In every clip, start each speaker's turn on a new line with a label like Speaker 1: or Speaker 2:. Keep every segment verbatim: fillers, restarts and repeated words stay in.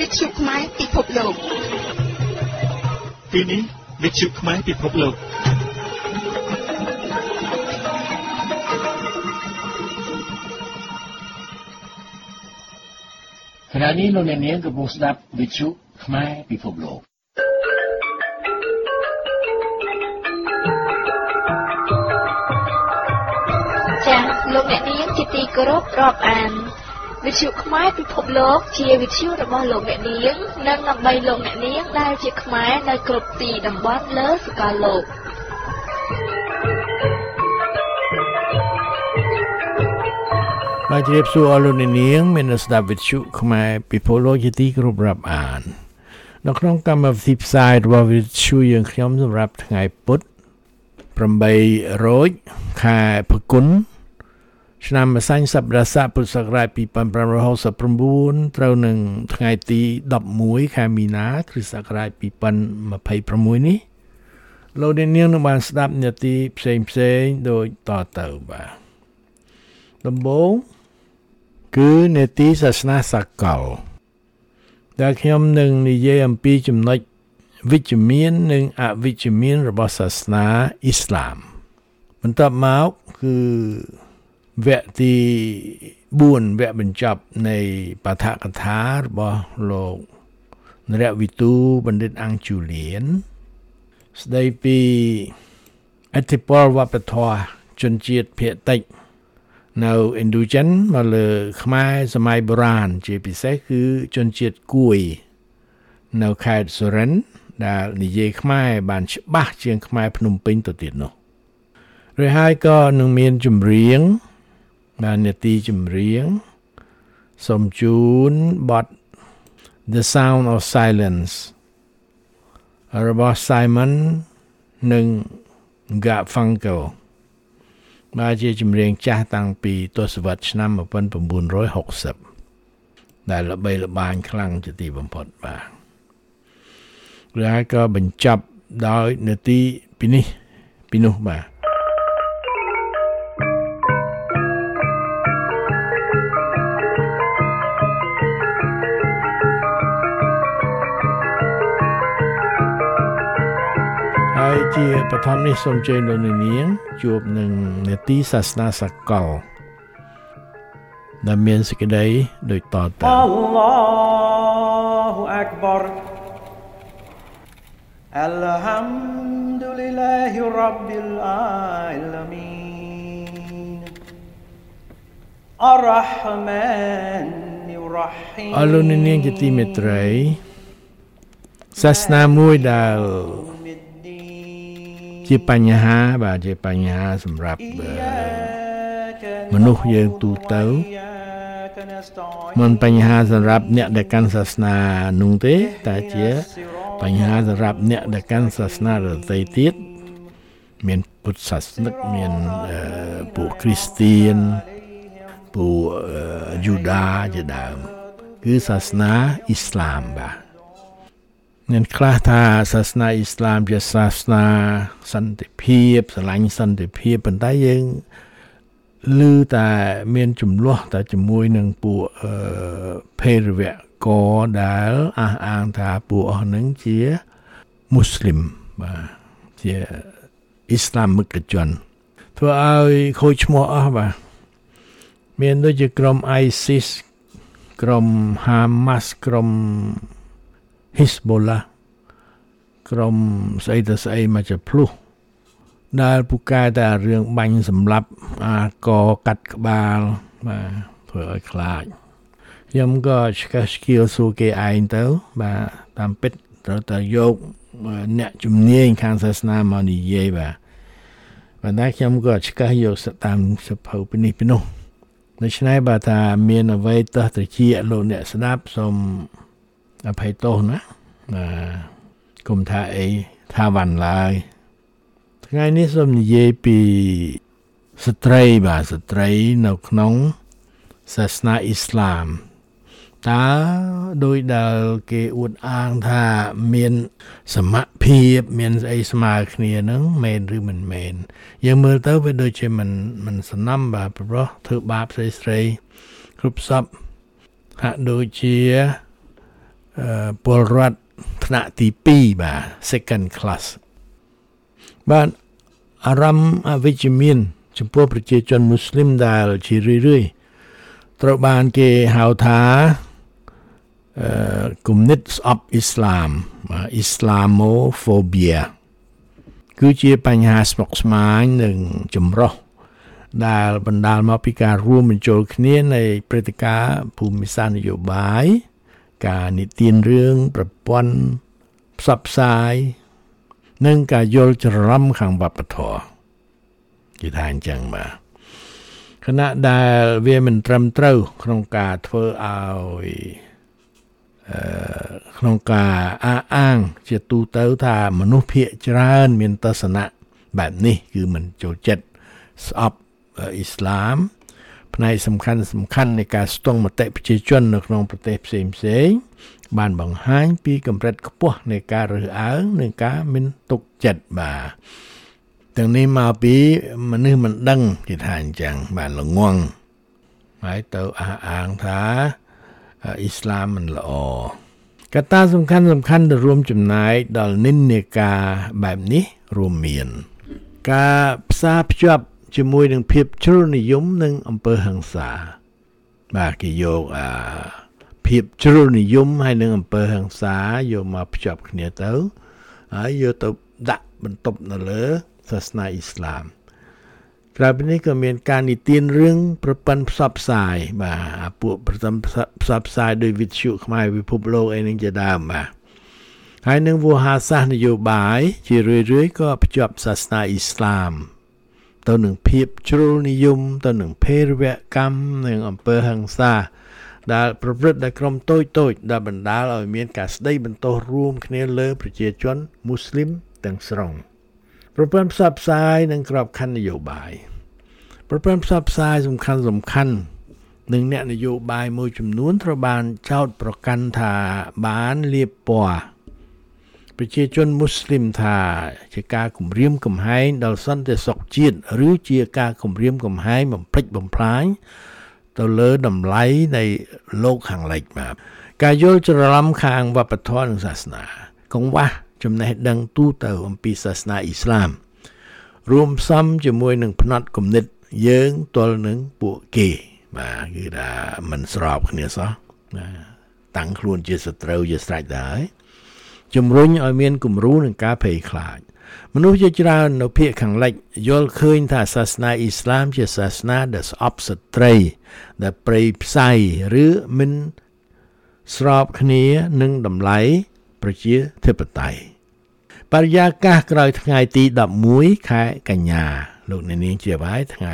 Speaker 1: វិទ្យុខ្មែរពិភពលោក
Speaker 2: ទីនេះវិទ្យុខ្មែរពិភពលោក
Speaker 3: ខណៈនេះលោកអ្នកនាងកំពុងស្ដាប់វិទ្យុខ្មែរពិភពលោក
Speaker 1: ចា៎លោកអ្នកនាងជាទីគោរពរាប់អានវិទ្យុខ្មែរពិភពលោកជាវិទ្យុរបស់លោកអ្នកនាងនិងដើម្បីលោកអ្នកនាងដែលជាខ្មែរនៅគ្រប់ទីតំបន់លើសកលលោក
Speaker 3: បាទជម្រាបសួរអស់លោកអ្នកនាងមានស្ដាប់វិទ្យុខ្មែរពិភពលោកជាទីគោរពរាប់អាននៅក្នុងកម្មវិធីផ្សាយរបស់វិទ្យុយើងខ្ញុំសម្រាប់ថ្ងៃពុធប្រាំបីរោចខែផល្គុនឆ្នាំម្សាញ់សប្បុរស័កពុទ្ធសករាជពីរពាន់ប្រាំរយហកសិប៩ត្រូវនឹងថ្ងៃទីដប់មួយខែមីនាគ្រិស្តសករាជពីរពាន់ម្ភៃប្រាំមួយនេះលោកអ្នកនាងនឹងបានស្ដាប់នាទីផ្សេងផ្សេងដូចតទៅបាទដំបូងគឺនាទីសាសនាសកលដែលខ្ញុំនឹងនិយាយអំពីចំណុចវិជ្ជមាននិងអវិជ្ជមានរបស់សាសនាអ៊ីស្លាមបន្ទាប់មកគឺវគ្គទីបួនវគ្គបញ្ចប់នៃបឋកថារបស់លោកនរវិទូបណ្ឌិតអង្គជូលៀនស្ដីពីឥទ្ធិពលវប្បធម៌ជនជាតិភាគតិចនៅឥណ្ឌូចិនមកលើខ្មែរសម័យបុរាណជាពិសេសគឺជនជាតិគួយនៅខេត្តសុរិន្ទដែលនិយាយខ្មែរបានច្បាស់ជាងខ្មែរភ្នំពេញទៅទៀតនោះrồi haiក៏នឹងមានចម្រៀងបាននាទីចម្រៀងសូមជូនបទ The Sound of Silence របស់ Simon និង Garfunkel បាទជាចម្រៀងចាស់តាំងពីទសវត្សរ៍ឆ្នាំmột nghìn chín trăm sáu mươiដែលល្បីល្បាញខ្លាំងជាទីបំផុតបាទrồi haiក៏បញ្ចប់ដោយនាទីពីនេះពីនោះបាទហើយជាបឋមនេះសូមជើញលោកនាងជួបនឹងនាទីសាសនាសកលដែលមានសេចក្តីដូចតទៅអល់ឡោះអក្បរអល់ហាំឌុលីឡាហ៊ីរ៉ាប់ប៊ីលអាឡាមីនអររ៉ហ្មានីរ៉ហ៊ីមអលោកនាងជាទីមេត្រីសាសនាមួយដែលជាបញ្ហាបាទជាបញ្ហាសម្រាប់មនុស្សយើងទូទៅមិនបញ្ហាសម្រាប់អ្នកដែលកាន់សាសនានោះទេតែជាបញ្ហាសម្រាប់អ្នកដែលកាន់សាសនាដទៃទៀតមានពុទ្ធសាសនិកមានពួកគ្រីស្ទៀនពួកយូដាជាដើមគឺសាសនាអ៊ីស្លាមបាទអ្នកខ្លះថាសាសនាអ៊ីស្លាមជាសាសនាសន្តិភាពស្រឡាញ់សន្តិភាពប៉ុន្តែយើងឮតែមានចំនួនតែជាមួយនឹងពួកភេរវករដែលអះអាងថាពួកអស់ហ្នឹងជាមូស្លីមបាទជាអ៊ីស្លាមិកជនធ្វើឲ្យខូចឈ្មោះអស់បាទមានដូចជាក្រុម ISIS ក្រុម Hamas ក្រុមHezbollah ក្រុមស្អីទៅស្អីមកជាភ្លុះដែលពូកែតែរឿងបាញ់សម្លាប់អាកកាត់ក្បាលបាទធ្វើឲ្យខ្លាចខ្ញុំក៏ឆ្កឹះឆ្កៀលសួរគេឯងទៅបាទតាមពិតត្រូវតែយកអ្នកជំនាញខាងសាសនាមកនិយាយបាទប៉ុន្តែខ្ញុំក៏ឆ្កឹះយកតាមសភៅពីនេះពីនោះដូច្នេះបើថាមានអ្វីតោះត្រជាលោកអ្នកស្ដាប់សូមអភ័យទោសណាបាទគុំថាអីថាវ៉ាន់ឡើយថ្ងៃនេះសូមនិយាយពីស្ត្រីបាទស្ត្រីនៅក្នុងសាសនាអ៊ីស្លាមតើដោយដែលគេអួតអាងថាមានសមភាពមានស្អីស្មើគ្នាហ្នឹងមែនឬមិនមែនយើងមើលទៅវាដូចជាមិនមិនសំណំបាទប្រុសធ្វើបាបស្រីស្រីគ្រប់សពហាក់ដូចជាពលរដ្ឋថ្នាក់ទីពីរបាទ second class បាទអារម្មណ៍អវិជ្ជមានចំពោះប្រជាជនមូស្លីមដែលជារឿយៗត្រូវបានគេហៅថាអឺ communists of Islam Islamophobia គឺជាបញ្ហាស្មុគស្មាញនិងចម្រុះដែលបណ្ដាលមកពីការរួមបញ្ចូលគ្នានៃព្រឹត្តិការណ៍ភូមិសាស្ត្រនយោបាយការនិទានរឿងប្រព័ន្ធផ្សព្វផ្សាយនិងការយល់ច្រឡំខាងវប្បធម៌គេថាអញ្ចឹងបាទខណៈដែលវាមិនត្រឹមត្រូវក្នុងការធ្វើឲ្យអឺក្នុងការអះអាងជាទូទៅថាមនុស្សភាគច្រើនមានទស្សនៈបែបនេះគឺមិនចូលចិត្តស្អប់អ៊ីស្លាមផ្នែកសំខាន់សំខាន់នៃការស្ទង់មតិប្រជាជននៅក្នុងប្រទេសផ្សេងផ្សេងបានបង្ហាញពីកម្រិតខ្ពស់នៃការរើសអើងនិងការមិនទុកចិត្តបាទទាំងនេះមកពីមនុស្សមិនដឹងគេថាអញ្ចឹងបានល្ងងហើយទៅអះអាងថាអ៊ីស្លាមមិនល្អកត្តាសំខាន់សំខាន់ដែលរួមចំណែកដល់និន្នាការបែបនេះរួមមានការផ្សារភ្ជាប់ជាមួយនឹងភាពជ្រុលនិយមនិងអំពើហិង្សាបាទគេយកអាភាពជ្រុលនិយមហើយនិងអំពើហិង្សាយកមកភ្ជាប់គ្នាទៅហើយយកទៅដាក់បន្ទប់នៅលើសាសនាអ៊ីស្លាមក្រៅពីនេះក៏មានការនិទានរឿងប្រព័ន្ធផ្សព្វផ្សាយបាទអាពួកប្រព័ន្ធផ្សព្វផ្សាយដោយវិទ្យុខ្មែរពិភពលោកអីនឹងជាដើមបាទហើយនឹងវោហារសាស្ត្រនយោបាយជារឿយៗក៏ភ្ជាប់សាសនាអ៊ីស្លាមទៅនឹងភាពជ្រុលនិយមទៅនឹងភេរវកម្មនិងអំពើហិង្សាដែលប្រព្រឹត្តដោយក្រុមតូចតូចដែលបណ្ដាលឲ្យមានការស្ដីបន្ទោសរួមគ្នាលើប្រជាជនមូស្លីមទាំងស្រុងប្រព័ន្ធផ្សព្វផ្សាយនិងក្របខ័ណ្ឌនយោបាយប្រព័ន្ធផ្សព្វផ្សាយសំខាន់សំខាន់និងអ្នកនយោបាយមួយចំនួនត្រូវបានចោទប្រកាន់ថាបានលាបពណ៌ប្រជាជនមូស្លីមថាជាការគំរាមកំហែងដល់សន្តិសុខជាតិឬជាការគំរាមកំហែងបំផ្លិចបំផ្លាញទៅលើតម្លៃនៃលោកខាងលិចបាទការយល់ច្រឡំខាងវប្បធម៌និងសាសនាកង្វះចំណេះដឹងទូទៅអំពីសាសនាអ៊ីស្លាមរួមផ្សំជាមួយនឹងផ្នត់គំនិតយើងទល់នឹងពួកគេបាទគឺថាមិនស្របគ្នាសោះតាំងខ្លួនជាសត្រូវជាស្រេចដែរជំរុញឲ្យមានគំរូនឹងការភ័យខ្លាចមនុស្សជាច្រើននៅភាគខាងលិចយល់ឃើញថាសាសនាអ៊ីស្លាមជាសាសនាដែលស្អប់ស្ត្រីដែលព្រៃផ្សៃឬមិនស្របគ្នានឹងតម្លៃប្រជាធិបតេយ្យបរិយាកាសក្រោយថ្ងៃទីដប់មួយខែកញ្ញាលោកអ្នកនាងជាបាយថ្ងៃ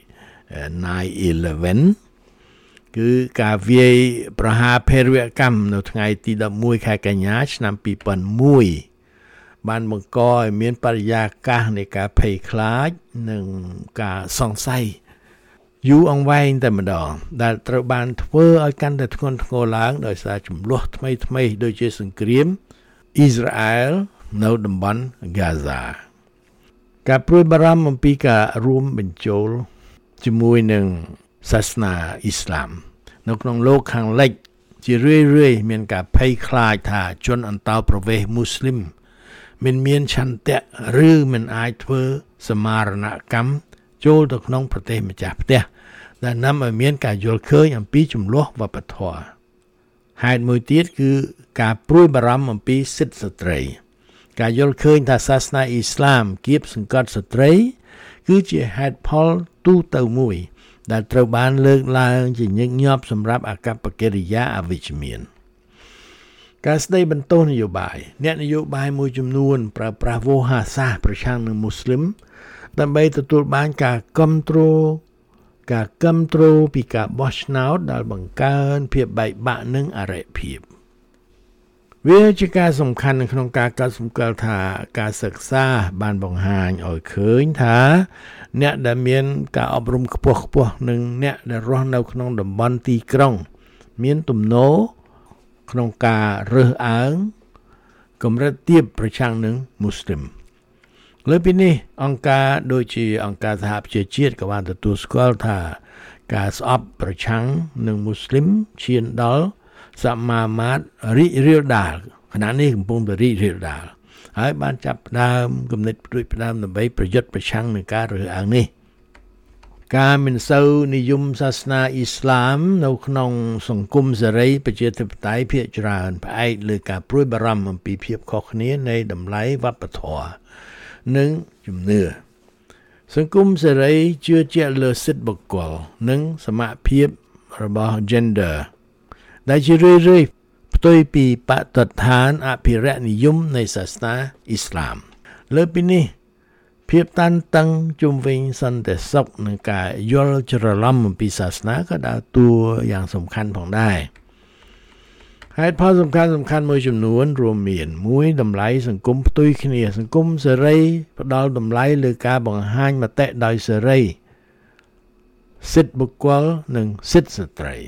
Speaker 3: nine eleven គឺការវាយប្រហារភេរវកម្មនៅថ្ងៃទីដប់មួយខែកញ្ញាឆ្នាំtwo thousand oneបានបង្កឲ្យមានបរិយាកាសនៃការភ័យខ្លាចនិងការសង្ស័យយូរអង្វែងតែម្ដងដែលត្រូវបានធ្វើឲ្យកាន់តែធ្ងន់ធ្ងរឡើងដោយសារចំនួនថ្មីថ្មីដូចជាសង្គ្រាមអ៊ីស្រាអែលនៅតំបន់ហ្គាហ្សាការព្រួយបារម្ភអំពីការរួមបញ្ចូលជាមួយនឹងសាសនាអ៊ីស្លាមនៅក្នុងលោកខាងលិចជារឿយៗមានការភ័យខ្លាចថាជនអន្តោប្រវេសន៍មូស្លីមមិនមានឆន្ទៈឬមិនអាចធ្វើសមារណកម្មចូលទៅក្នុងប្រទេសម្ចាស់ផ្ទះដែលនាំឲ្យមានការយល់ឃើញអំពីចំនួនវប្បធម៌ហេតុមួយទៀតគឺការព្រួយបារម្ភអំពីសិទ្ធិស្ត្រីការយល់ឃើញថាសាសនាអ៊ីស្លាមគៀបសង្កត់ស្ត្រីគឺជាហេតុផលទូទៅមួយដែលត្រូវបានលើកឡើងជាញឹកញាប់សម្រាប់អកប្បកិរិយាអវិជ្ជមានការស្ដីបន្ទោសនយោបាយអ្នកនយោបាយមួយចំនួនប្រើប្រាស់វោហារសាស្ត្រប្រឆាំងនឹងមូស្លីមដើម្បីទទួលបានការគាំទ្រការគាំទ្រពីការបោះឆ្នោតដែលបង្កើនភាពបែកបាក់និងអរិភាពវាជាការសំខាន់ក្នុងការកត់សម្គាល់ថាការសិក្សាបានបង្ហាញឲ្យឃើញថាអ្នកដែលមានការអប់រំខ្ពស់ខ្ពស់និងអ្នកដែលរស់នៅក្នុងតំបន់ទីក្រុងមានទំនោរក្នុងការរើសអើងកម្រិតទាបប្រឆាំងនឹងមូស្លីមលើពីនេះអង្គការដូចជាអង្គការសហប្រជាជាតិក៏បានទទួលស្គាល់ថាការស្អប់ប្រឆាំងនឹងមូស្លីមឈានដល់សមាមាត្ររីករាលដាលខណៈនេះកំពុងតែរីករាលដាលហើយបានចាប់ផ្ដើមគំនិតផ្ដួចផ្ដើមដើម្បីប្រយុទ្ធប្រឆាំងនឹងការរើសអើងនេះការមិនសូវនិយមសាសនាអ៊ីស្លាមនៅក្នុងសង្គមសេរីប្រជាធិបតេយ្យភាគច្រើនផ្អែកលើការព្រួយបារម្ភអំពីភាពខុសគ្នានៃតម្លៃវប្បធម៌និងជំនឿសង្គមសេរីជឿជាក់លើសិទ្ធិបុគ្គលនិងសមភាពរបស់ gender ដែលជារឿយៗផ្ទុយពីបទដ្ឋានអភិរក្សនិយមនៃសាសនាអ៊ីស្លាមលើពីនេះភាពតានតឹងជុំវិញសន្តិសុខនិងការយល់ច្រឡំអំពីសាសនាក៏ដើរតួយ៉ាងសំខាន់ផងដែរហេតុផលសំខាន់សំខាន់មួយចំនួនរួមមានមួយតម្លៃសង្គមផ្ទុយគ្នាសង្គមសេរីផ្ដល់តម្លៃលើការបង្ហាញមតិដោយសេរីសិទ្ធិបុគ្គលនិងសិទ្ធិស្ត្រី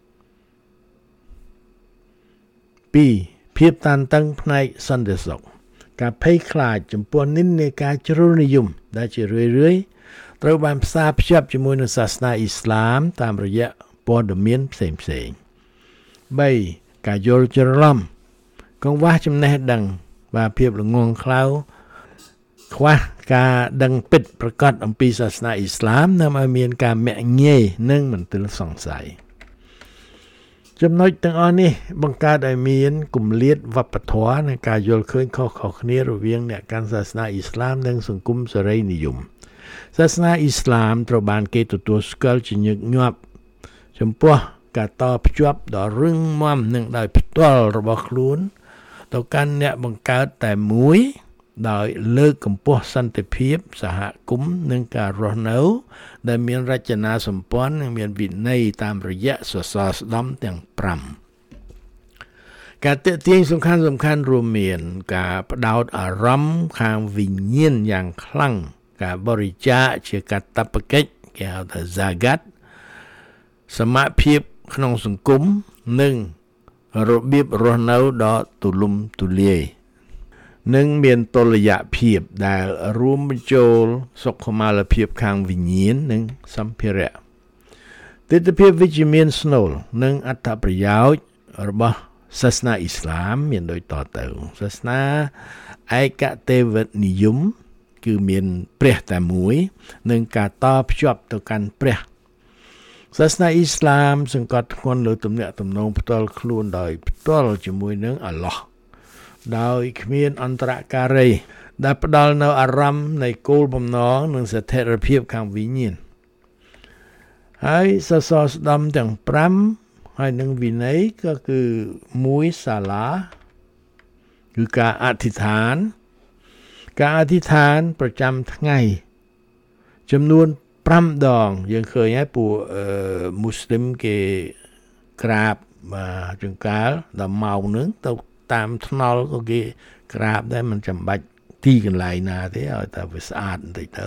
Speaker 3: ពីរភាពតានតឹងផ្នែកសន្តិសុខការភ័យខ្លាចចំពោះនិន្នាការជ្រុលនិយមដែលជារឿយៗត្រូវបានផ្សារភ្ជាប់ជាមួយនឹងសាសនាអ៊ីស្លាមតាមរយៈព័ត៌មានផ្សេងៗបីការយល់ច្រឡំកង្វះចំណេះដឹងvàភាពល្ងងខ្លៅខ្វះការដឹងពិតប្រាកដអំពីសាសនាអ៊ីស្លាមនាំឲ្យមានការមាក់ងាយនិងមន្ទិលសង្ស័យចំណុចទាំងអស់នេះបង្កើតឲ្យមានគម្លាតវប្បធម៌និងការយល់ឃើញខុសៗគ្នារវាងអ្នកកាន់សាសនាអ៊ីស្លាមនិងសង្គមសេរីនិយមសាសនាអ៊ីស្លាមត្រូវបានគេទទួលស្គាល់ជាញឹកញាប់ចំពោះការតភ្ជាប់ដ៏រឹងមាំនិងដោយផ្ទាល់របស់ខ្លួនទៅកាន់អ្នកបង្កើតតែមួយដោយលើកកម្ពស់សន្តិភាពសហគមន៍និងការរស់នៅដែលមានរចនាសម្ព័ន្ធនិងមានវិន័យតាមរយៈសសរស្តម្ភទាំងប្រាំការទាក់ទាញសំខាន់សំខាន់រួមមានការផ្ដោតអារម្មណ៍ខាងវិញ្ញាណយ៉ាងខ្លាំងការបរិច្ចាគជាកាតព្វកិច្ចគេហៅថា zakat សមភាពក្នុងសង្គមនិងរបៀបរស់នៅដ៏ទូលំទូលាយនិងមានតុល្យភាពដែលរួមបញ្ចូលសុខុមាលភាពខាងវិញ្ញាណនិងសម្ភារៈទិដ្ឋភាពវិជ្ជមានស្នូលនិងអត្ថប្រយោជន៍របស់សាសនាអ៊ីស្លាមមានដូចតទៅសាសនាឯកទេវនិយមគឺមានព្រះតែមួយនិងការតភ្ជាប់ទៅកាន់ព្រះសាសនាអ៊ីស្លាមសង្កត់ធ្ងន់លើទំនាក់ទំនងផ្ទាល់ខ្លួនដោយផ្ទាល់ជាមួយនឹងអាឡោះដោយគ្មានអន្តរការីដែលផ្ដល់នូវអារម្មណ៍នៃគោលបំណងនិងស្ថិរភាពខាងវិញ្ញាណហើយសសរស្តម្ភទាំងប្រាំហើយនឹងវិន័យក៏គឺមួយសាឡាគឺការអធិដ្ឋានការអធិដ្ឋានប្រចាំថ្ងៃចំនួនប្រាំដងយើងឃើញហើយពួកមូស្លីមគេក្រាបចង្កាលដល់ម៉ោងហ្នឹងទៅតាមថ្នល់ក៏គេក្រាបដែរមិនចាំបាច់ទីកន្លែងណាទេឲ្យតែវាស្អាតបន្តិចទៅ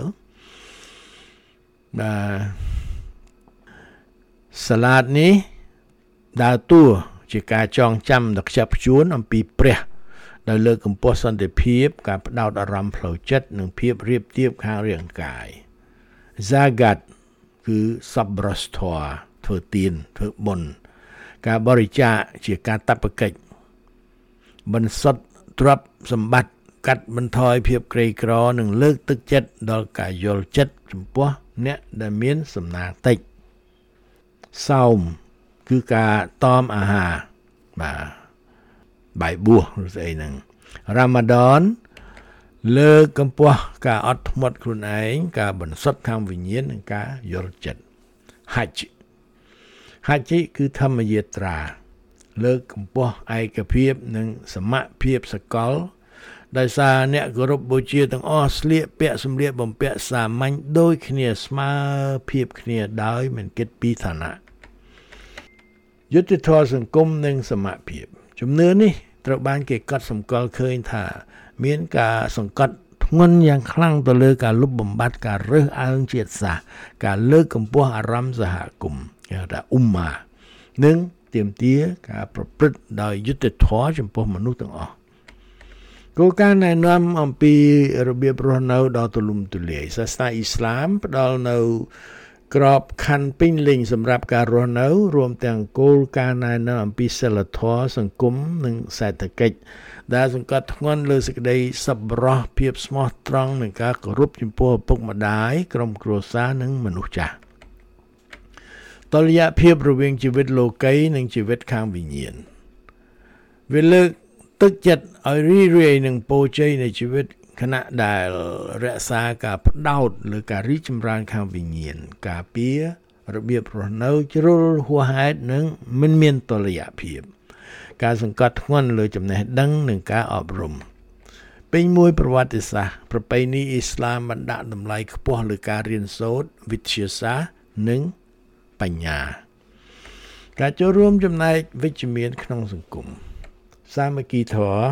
Speaker 3: បាទសាឡាតនេះដើរតួជាការចងចាំដ៏ខ្ជាប់ខ្ជួនអំពីព្រះដែលលើកកម្ពស់សន្តិភាពការផ្ដោតអារម្មណ៍ផ្លូវចិត្តនិងភាពរៀបទៀបខាងរាងកាយ Zakat គឺសប្បុរសធម៌ធ្វើទានធ្វើបុណ្យការបរិច្ចាគជាកាតព្វកិច្ចបន្សុទ្ធទ្រព្យសម្បត្តិកាត់បន្ថយភាពក្រីក្រនិងលើកទឹកចិត្តដល់ការយល់ចិត្តចំពោះអ្នកដែលមានសំណាងតិចសោមគឺការតមអាហារបាទបាយបួសឬស្អីហ្នឹងរ៉ាម៉ាដនលើកកម្ពស់ការអត់ធ្មត់ខ្លួនឯងការបន្សុទ្ធខាងវិញ្ញាណនិងការយល់ចិត្តហัจญ์ហัจญ៍គឺធម្មយាត្រាលើកកម្ពស់ឯកភាពនិងសមភាពសកលដោយសារអ្នកគោរពបូជាទាំងអស់ស្លៀកពាក់សម្លៀកបំពាក់សាមញ្ញដូចគ្នាស្មើភាពគ្នាដោយមិនគិតពីឋានៈយុត្តិធម៌សង្គមនិងសមភាពជំនឿនេះត្រូវបានគេកត់សម្គាល់ឃើញថាមានការសង្កត់ធ្ងន់យ៉ាងខ្លាំងទៅលើការលុបបំបាត់ការរើសអើងជាតិសាសន៍ការលើកកម្ពស់អារម្មណ៍សហគមន៍គេហៅថាអ៊ុមម៉ានិងទាមទារការប្រព្រឹត្តដោយយុត្តិធម៌ចំពោះមនុស្សទាំងអស់គោលការណ៍ណែនាំអំពីរបៀបរស់នៅដ៏ទូលំទូលាយសាសនាអ៊ីស្លាមផ្ដល់នៅក្របខ័ណ្ឌពេញលេញសម្រាប់ការរស់នៅរួមទាំងគោលការណ៍ណែនាំអំពីសិលធម៌សង្គមនិងសេដ្ឋកិច្ចដែលសង្កត់ធ្ងន់លើសេចក្តីសប្បុរសភាពស្មោះត្រង់និងការគោរពចំពោះឪពុកម្ដាយក្រុមគ្រួសារនិងមនុស្សចាស់តុល្យភាពរវាងជីវិតលោកីនិងជីវិតខាងវិញ្ញាណវាលើកទឹកចិត្តឲ្យរីករាយនឹងពរជ័យនៃជីវិតខណៈដែលរក្សាការផ្ដោតលើការរីកចម្រើនខាងវិញ្ញាណការពាររបៀបរស់នៅជ្រុលហួសហេតុនិងមិនមានតុល្យភាពការសង្កត់ធ្ងន់លើចំណេះដឹងនិងការអប់រំពេញមួយប្រវត្តិសាស្ត្រប្រពៃណីអ៊ីស្លាមបានដាក់តម្លៃខ្ពស់លើការរៀនសូត្រវិទ្យាសាស្ត្រនិងបញ្ញាការចូលរួមចំណែកវិជ្ជមានក្នុងសង្គមសាមគ្គីធម៌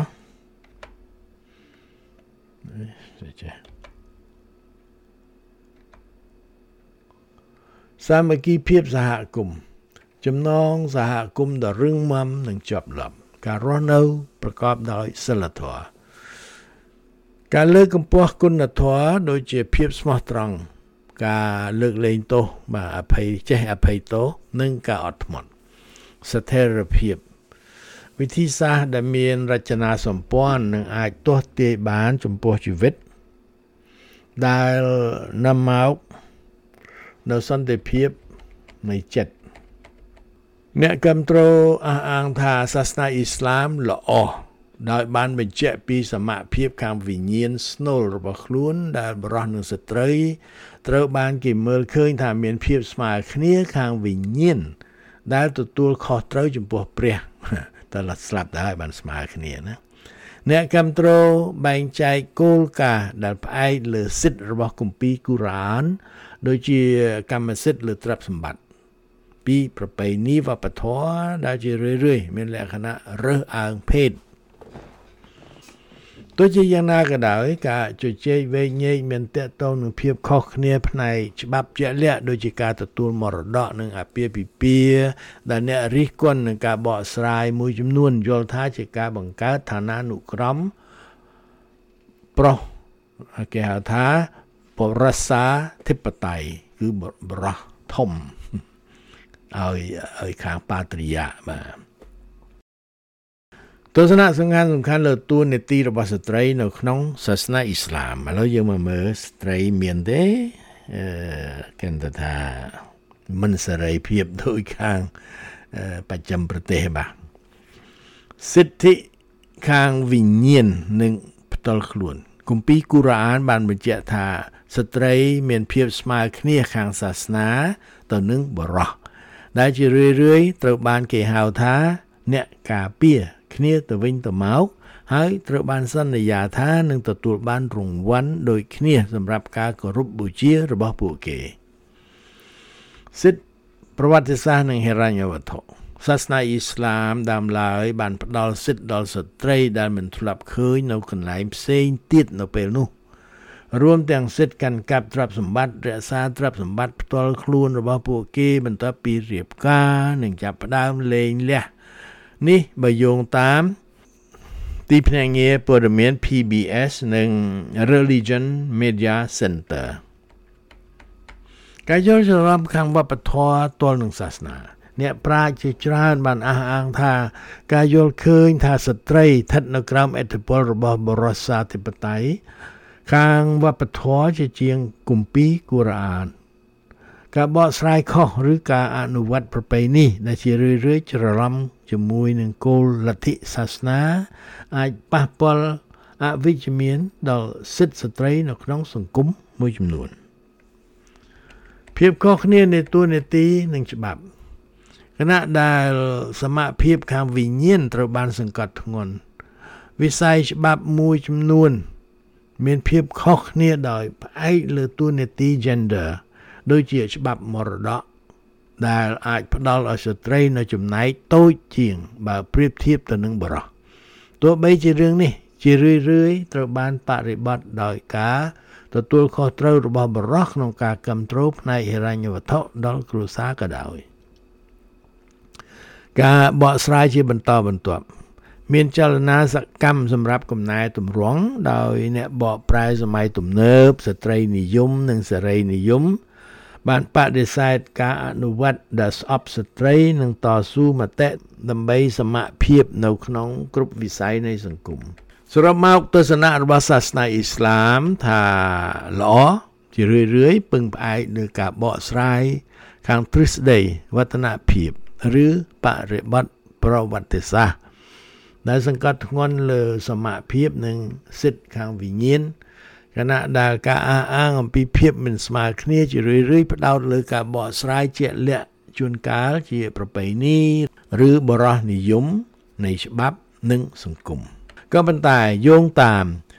Speaker 3: សាមគ្គីភាពសហគមន៍ចំណងសហគមន៍ដ៏រឹងមាំនិងជាប់លាប់ការរស់នៅប្រកបដោយសិលធម៌ការលើកកម្ពស់គុណធម៌ដូចជាភាពស្មោះត្រង់ការលើកលែងទោសបាទអភ័យចេះអភ័យទោសនិងការអត់ធ្មត់ស្ថិរភាពវិធីសាស្ត្រដែលមានរចនាសម្ព័ន្ធនិងអាចទាស់ទាយបានចំពោះជីវិតដែលនាំមកនៅសន្តិភាពនៃចិត្តអ្នកគាំទ្រអះអាងថាសាសនាអ៊ីស្លាមល្អដោយបានបញ្ជាក់ពីសមភាពខាងវិញ្ញាណស្នូលរបស់ខ្លួនដែលបរិសុទ្ធនិងស្ត្រីត្រូវបានគេមើលឃើញថាមានភាពស្មើគ្នាខាងវិញ្ញាណដែលទទួលខុសត្រូវចំពោះព្រះតែស្លាប់ដែរបានស្មើគ្នាណាអ្នកគាំទ្របែងចែកគោលការណ៍ដែលផ្អែកលើសិទ្ធិរបស់គម្ពីរកូរ៉ានដូចជាកម្មសិទ្ធិលើទ្រព្យសម្បត្តិពីប្រពៃណីវប្បធម៌ដែលជារឿយៗមានលក្ខណៈរើសអើងភេទទោះជាយ៉ាងណាក៏ដោយការជជែកវែកញែកមានតកតងនឹងភាពខុសគ្នាផ្នែកច្បាប់ជាក់លាក់ដូចជាការទទួលមរតកនិងអាពាហ៍ពិពាហ៍ដែលអ្នករិះគន់នឹងការបកស្រាយមួយចំនួនយល់ថាជាការបង្កើតឋានានុក្រមប្រុសគេហៅថាបរិសាធិបតេយ្យគឺបរោះធំឲ្យឲ្យខាងប៉ាត្រីយ៉ាបាទទស្សនៈសំខាន់សំខាន់លើតួនាទីរបស់ស្ត្រីនៅក្នុងសាសនាអ៊ីស្លាមឥឡូវយើងមកមើលស្ត្រីមានទេអឺគេថាមិនសេរីភាពដូចខាងបច្ចឹមប្រទេសបាទសិទ្ធិខាងវិញ្ញាណនិងផ្ទាល់ខ្លួនគម្ពីរកូរ៉ានបានបញ្ជាក់ថាស្ត្រីមានភាពស្មើគ្នាខាងសាសនាទៅនឹងបុរសដែលជារឿយៗត្រូវបានគេហៅថាអ្នកការពារគ្នាទៅវិញទៅមកហើយត្រូវបានសន្យាថានឹងទទួលបានរង្វាន់ដូចគ្នាសម្រាប់ការគោរពបូជារបស់ពួកគេសិទ្ធិប្រវត្តិសាស្ត្រនិងហិរញ្ញវត្ថុសាសនាអ៊ីស្លាមដើមឡើយបានផ្ដល់សិទ្ធិដល់ស្ត្រីដែលមិនធ្លាប់ឃើញនៅកន្លែងផ្សេងទៀតនៅពេលនោះរួមទាំងសិទ្ធិកាន់កាប់ទ្រព្យសម្បត្តិរក្សាទ្រព្យសម្បត្តិផ្ទាល់ខ្លួនរបស់ពួកគេបន្ទាប់ពីរៀបការនិងចាប់ផ្ដើមលែងលះនេះបើយោងតាមទីភ្នាក់ងារព័ត៌មាន P B S និង Religion Media Center ការយល់ច្រឡំខាងវប្បធម៌ទល់នឹងសាសនាអ្នកប្រាជ្ញជាច្រើនបានអះអាងថាការយល់ឃើញថាស្ត្រីស្ថិតនៅក្រោមឥទ្ធិពលរបស់បរិសាធិបតេយ្យខាងវប្បធម៌ជាជាងគម្ពីរកូរ៉ានការបកស្រាយខុសឬការអនុវត្តប្រពៃណីដែលជារឿយៗច្រឡំជាមួយនឹងគោលលទ្ធិសាសនាអាចប៉ះពាល់អវិជ្ជមានដល់សិទ្ធិស្ត្រីនៅក្នុងសង្គមមួយចំនួនភាពខុសគ្នានៃតួនាទីនិងច្បាប់ខណៈដែលសមភាពខាងវិញ្ញាណត្រូវបានសង្កត់ធ្ងន់វិស័យច្បាប់មួយចំនួនមានភាពខុសគ្នាដោយផ្អែកលើតួនាទី gender ដូចជាច្បាប់មរតកដែលអាចផ្ដល់ឲ្យស្ត្រីនៅចំណែកតូចជាងបើប្រៀបធៀបទៅនឹងបុរសទោះបីជារឿងនេះជារឿយៗត្រូវបានបរិបត្តិដោយការទទួលខុសត្រូវរបស់បុរសក្នុងការគាំទ្រផ្នែកហិរញ្ញវត្ថុដល់គ្រួសារក៏ដោយការបកស្រាយជាបន្តបន្ទាប់មានចលនាសកម្មសម្រាប់កំណែទម្រង់ដោយអ្នកបកប្រែសម័យទំនើបស្ត្រីនិយមនិងសេរីនិយមបានបដិសេធការអនុវត្តដែលស្អប់ស្ត្រីនិងតស៊ូមតិដើម្បីសមភាពនៅក្នុងគ្រប់វិស័យនៃសង្គមសរុបមកទស្សនៈរបស់សាសនាអ៊ីស្លាមថាល្អជារឿយៗពឹងផ្អែកលើការបកស្រាយខាងទ្រឹស្ដីវឌ្ឍនភាពឬបរិបទប្រវត្តិសាស្ត្រដែលសង្កត់ធ្ងន់លើសមភាពនិងសិទ្ធិខាងវិញ្ញាណខណៈដែលការអះអាងអំពីភាពមិនស្មើគ្នាជារឿយៗផ្ដោតលើការបកស្រាយជាក់លាក់ជួនកាលជាប្រពៃណីឬបរិះនិយមនៃច្បាប់និងសង្គមក៏ប៉ុន្តែយោងតាម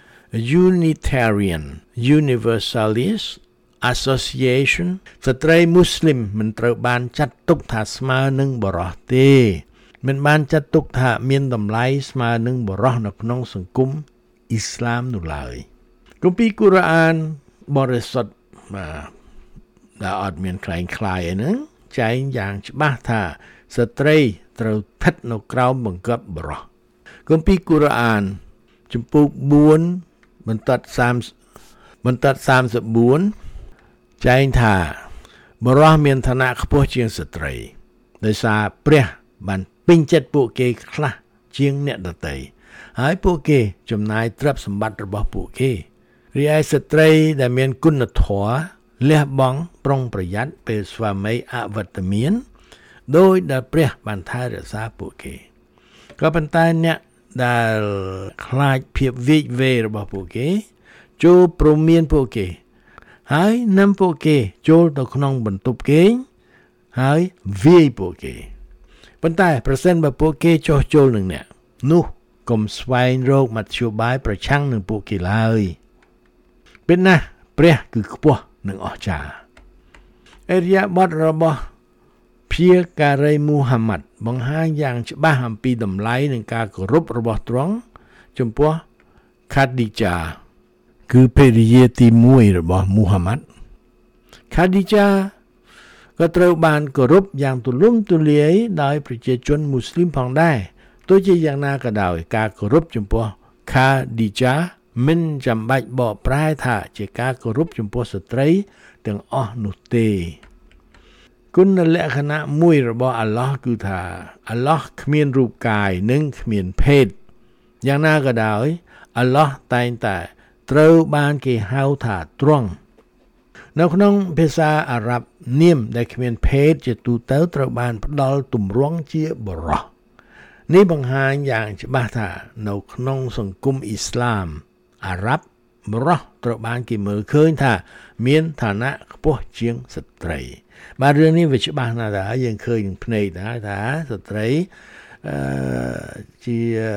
Speaker 3: Unitarian Universalist Association ស្ត្រីមូស្លីមមិនត្រូវបានចាត់ទុកថាស្មើនឹងបរិះទេមិនបានចាត់ទុកថាមានតម្លៃស្មើនឹងបរិះនៅក្នុងសង្គមអ៊ីស្លាមនោះឡើយគម្ពីរកូរ៉ានបរិសុទ្ធដែលអត់មានខ្លែងខ្លាយអីហ្នឹងចែងយ៉ាងច្បាស់ថាស្ត្រីត្រូវស្ថិតនៅក្រោមបង្គាប់បរិះគម្ពីរកូរ៉ានជំពូកបួនបន្ទាត់សាមបន្ទាត់សាមសិបបួនចែងថាបរិះមានឋានៈខ្ពស់ជាងស្ត្រីដោយសារព្រះបានពេញចិត្តពួកគេខ្លះជាងអ្នកដទៃហើយពួកគេចំណាយទ្រព្យសម្បត្តិរបស់ពួកគេរីឯស្ត្រីដែលមានគុណធម៌លះបង់ប្រុងប្រយ័ត្នពេលស្វាមីអវត្តមានដោយដែលព្រះបានថែរក្សាពួកគេក៏ប៉ុន្តែអ្នកដែលខ្លាចភាពវិវេរបស់ពួកគេចូលព្រមានពួកគេហើយនាំពួកគេចូលទៅក្នុងបន្ទប់គេងហើយវាយពួកគេប៉ុន្តែប្រសិនបើពួកគេចោះចូលនឹងអ្នកនោះកុំស្វែងរកមធ្យោបាយប្រឆាំងនឹងពួកគេឡើយពេលណាព្រះគឺខ្ពស់និងអស្ចារ្យអរិយាបថរបស់ព្យាការីមូហាម៉ាត់បង្ហាញយ៉ាងច្បាស់អំពីតម្លៃនិងការគោរពរបស់ទ្រង់ចំពោះខាឌីជាគឺភរិយាទីមួយរបស់មូហាម៉ាត់ខាឌីជាក៏ត្រូវបានគោរពយ៉ាងទូលំទូលាយដោយប្រជាជនមូស្លីមផងដែរទោះជាយ៉ាងណាក៏ដោយការគោរពចំពោះខាឌីជាមិនចាំបាច់បកប្រែថាជាការគោរពចំពោះស្ត្រីទាំងអស់នោះទេគុណលក្ខណៈមួយរបស់អាឡោះគឺថាអាឡោះគ្មានរូបកាយនិងគ្មានភេទយ៉ាងណាក៏ដោយអាឡោះតែងតែត្រូវបានគេហៅថាទ្រង់នៅក្នុងភាសាអារ៉ាប់នាមដែលគ្មានភេទជាទូទៅត្រូវបានផ្ដល់ទម្រង់ជាបរិះនេះបង្ហាញយ៉ាងច្បាស់ថានៅក្នុងសង្គមអ៊ីស្លាមអារ៉ាប់បរិះត្រូវបានគេមើលឃើញថាមានឋានៈខ្ពស់ជាងស្ត្រីបាទរឿងនេះវាច្បាស់ណាស់ដែរយើងឃើញនឹងភ្នែកដែរថាស្ត្រីអឺជា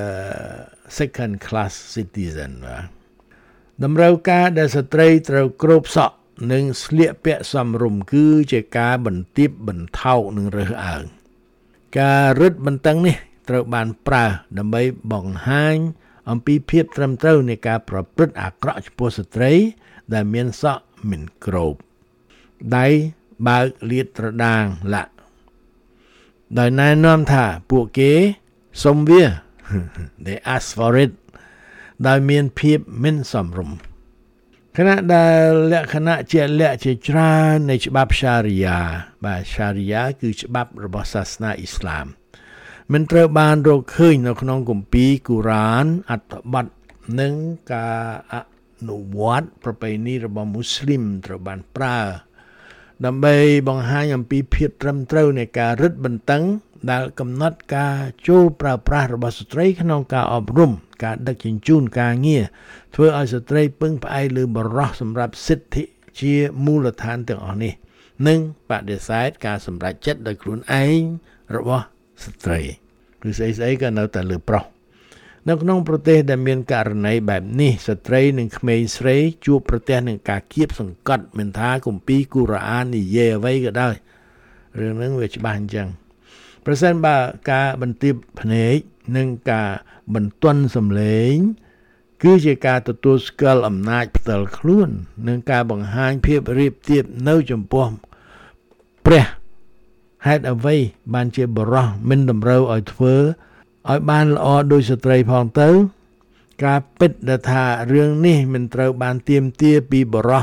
Speaker 3: second class citizen បាទតម្រូវការដែលស្ត្រីត្រូវគ្របសក់និងស្លៀកពាក់សមរម្យគឺជាការបន្ទាបបន្ថោកនិងរើសអើងការរឹតបន្តឹងនេះត្រូវបានប្រើដើម្បីបង្ហាញអំពីភាពត្រឹមត្រូវនៃការប្រព្រឹត្តអាក្រក់ចំពោះស្ត្រីដែលមានសក់មិនគ្របដៃបើកលាតត្រដាងលាក់ដោយណែនាំថាពួកគេសុំវា they ask for it ដោយមានភាពមិនសមរម្យខណៈដែលលក្ខណៈជាលក្ខជាច្រើននៃច្បាប់សារីយ៉ាបាទសារីយ៉ាគឺច្បាប់របស់សាសនាអ៊ីស្លាមមិនត្រូវបានរកឃើញនៅក្នុងគម្ពីរកូរ៉ានអត្ថបទនិងការអនុវត្តប្រពៃណីរបស់មូស្លីមត្រូវបានប្រើដើម្បីបង្ហាញអំពីភាពត្រឹមត្រូវនៃការរឹតបន្តឹងដែលកំណត់ការចូលប្រើប្រាស់របស់ស្ត្រីក្នុងការអប់រំការដឹកជញ្ជូនការងារធ្វើឲ្យស្ត្រីពឹងផ្អែកលើបរិះសម្រាប់សិទ្ធិជាមូលដ្ឋានទាំងអស់នេះនិងបដិសេធការសម្រេចចិត្តដោយខ្លួនឯងរបស់ស្ត្រីគឺស្អីស្អីក៏នៅតែលើប្រុសនៅក្នុងប្រទេសដែលមានករណីបែបនេះស្ត្រីនិងក្មេងស្រីជួបប្រទះនឹងការគៀបសង្កត់មិនថាគម្ពីរកូរ៉ាននិយាយអ្វីក៏ដោយរឿងហ្នឹងវាច្បាស់អញ្ចឹងប្រសិនបើការបន្ទាបភ្នែកនិងការបន្ទន់សម្លេងគឺជាការទទួលស្គាល់អំណាចផ្ទាល់ខ្លួននិងការបង្ហាញភាពរៀបទៀបនៅចំពោះព្រះហេតុអ្វីបានជាបរិះមិនតម្រូវឲ្យធ្វើឲ្យបានល្អដោយស្ត្រីផងទៅ ការពិតដែលថារឿងនេះមិនត្រូវបានទាមទារពីបរិះ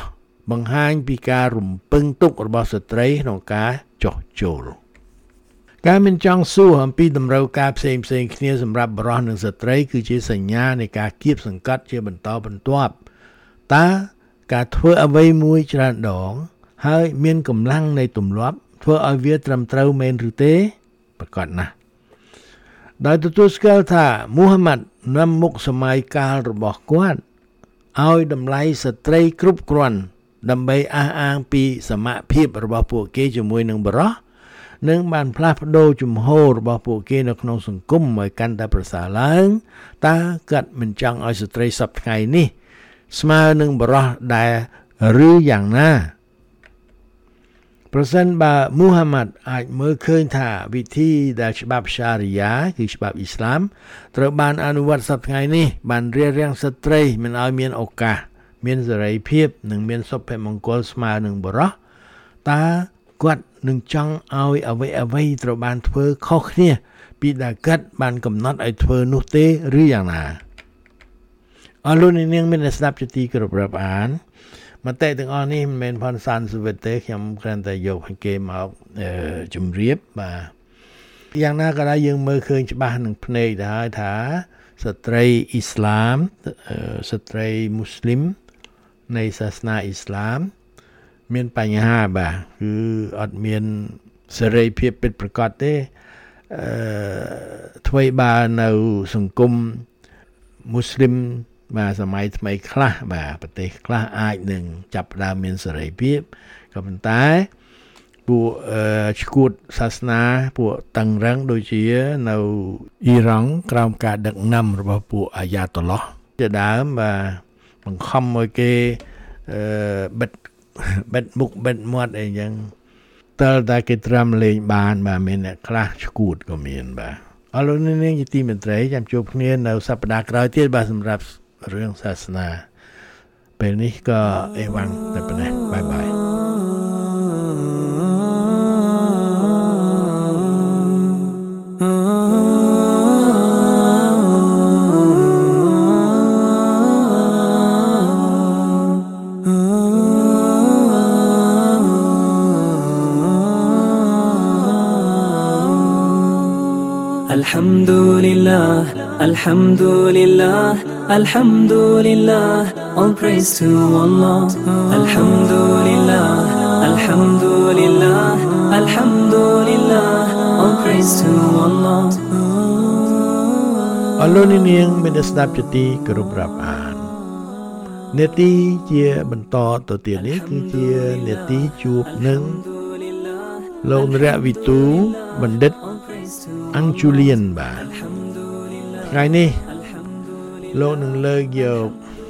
Speaker 3: បង្ហាញពីការរំពឹងទុករបស់ស្ត្រីក្នុងការចោះចូលការមិនចង់សួរអំពីតម្រូវការផ្សេងផ្សេងគ្នាសម្រាប់បុរសនិងស្ត្រីគឺជាសញ្ញានៃការគៀបសង្កត់ជាបន្តបន្ទាប់តើការធ្វើអ្វីមួយច្រើនដងហើយមានកម្លាំងនៃទម្លាប់ធ្វើឲ្យវាត្រឹមត្រូវមែនឬទេប្រកបណាស់ដោយទទួលស្គាល់ថាមូហាម៉ាត់នាំមុខសម័យកាលរបស់គាត់ឲ្យតម្លៃស្ត្រីគ្រប់គ្រាន់ដើម្បីអះអាងពីសមភាពរបស់ពួកគេជាមួយនឹងបុរសនិងបានផ្លាស់ប្ដូរជំហររបស់ពួកគេនៅក្នុងសង្គមឲ្យកាន់តែប្រសើរឡើងតើគាត់មិនចង់ឲ្យស្ត្រីសពថ្ងៃនេះស្មើនឹងបុរសដែលឬយ៉ាងណាប្រសិនបើមូហាម៉ាត់អាចមើលឃើញថាវិធីដែលច្បាប់សារីយ៉ាគឺច្បាប់អ៊ីស្លាមត្រូវបានអនុវត្តសប្តាហ៍ថ្ងៃនេះបានរារាំងស្ត្រីមិនឲ្យមានឱកាសមានសេរីភាពនិងមានសុភមង្គលស្មើនឹងបុរសតើគាត់នឹងចង់ឲ្យអ្វីអ្វីត្រូវបានធ្វើខុសគ្នាពីដែលគាត់បានកំណត់ឲ្យធ្វើនោះទេឬយ៉ាងណាអរលោកនាងមានស្ដាប់ជាទីគោរពរាប់អានមតិទាំងអស់នេះមិនមែនផនសានសុវិតទេខ្ញុំគ្រាន់តែយកគេមកជម្រាបបាទយ៉ាងណាក៏ដោយយើងមើលឃើញច្បាស់នឹងភ្នែកទៅហើយថាស្ត្រីអ៊ីស្លាមស្ត្រីមូស្លីមនៃសាសនាអ៊ីស្លាមមានបញ្ហាបាទគឺអត់មានសេរីភាពពិតប្រាកដទេអឺធ្វើបើនៅសង្គមមូស្លីមបាទសម័យថ្មីខ្លះបាទប្រទេសខ្លះអាចនឹងចាប់ផ្ដើមមានសេរីភាពក៏ប៉ុន្តែពួកឈួតសាសនាពួកតឹងរឹងដូចជានៅអ៊ីរ៉ង់ក្រោមការដឹកនាំរបស់ពួកអាយ៉ាតូឡោះជាដើមបាទបង្ខំឲ្យគេអឺបិទបិទមុខបិទមាត់អីចឹងតើតែគេត្រាំលេងបានបាទមានអ្នកខ្លះឈួតក៏មានបាទអរលោកនាងជាទីមេត្រីចាំជួបគ្នានៅសប្តាហ៍ក្រោយទៀតបាទសម្រាប់រឿងសាសនាពេលនេះក៏អេវ៉ាំងតែប៉ុណ្ណេះបាយបាយ
Speaker 4: Alhamdulillah, Alhamdulillah, Alhamdulillah, all praise to Allah. Alhamdulillah, Alhamdulillah, Alhamdulillah, all praise to Allah.
Speaker 3: អរលោកនាងមានស្ដាប់ជាទីគោរពរាប់អាននេតិជាបន្តទៅទៀតនេះគឺជានេតិជួបនឹងលោកនរវិទូបណ្ឌិតអង្គជូលៀនបាទថ្ងៃនេះលោកនឹងលើកយក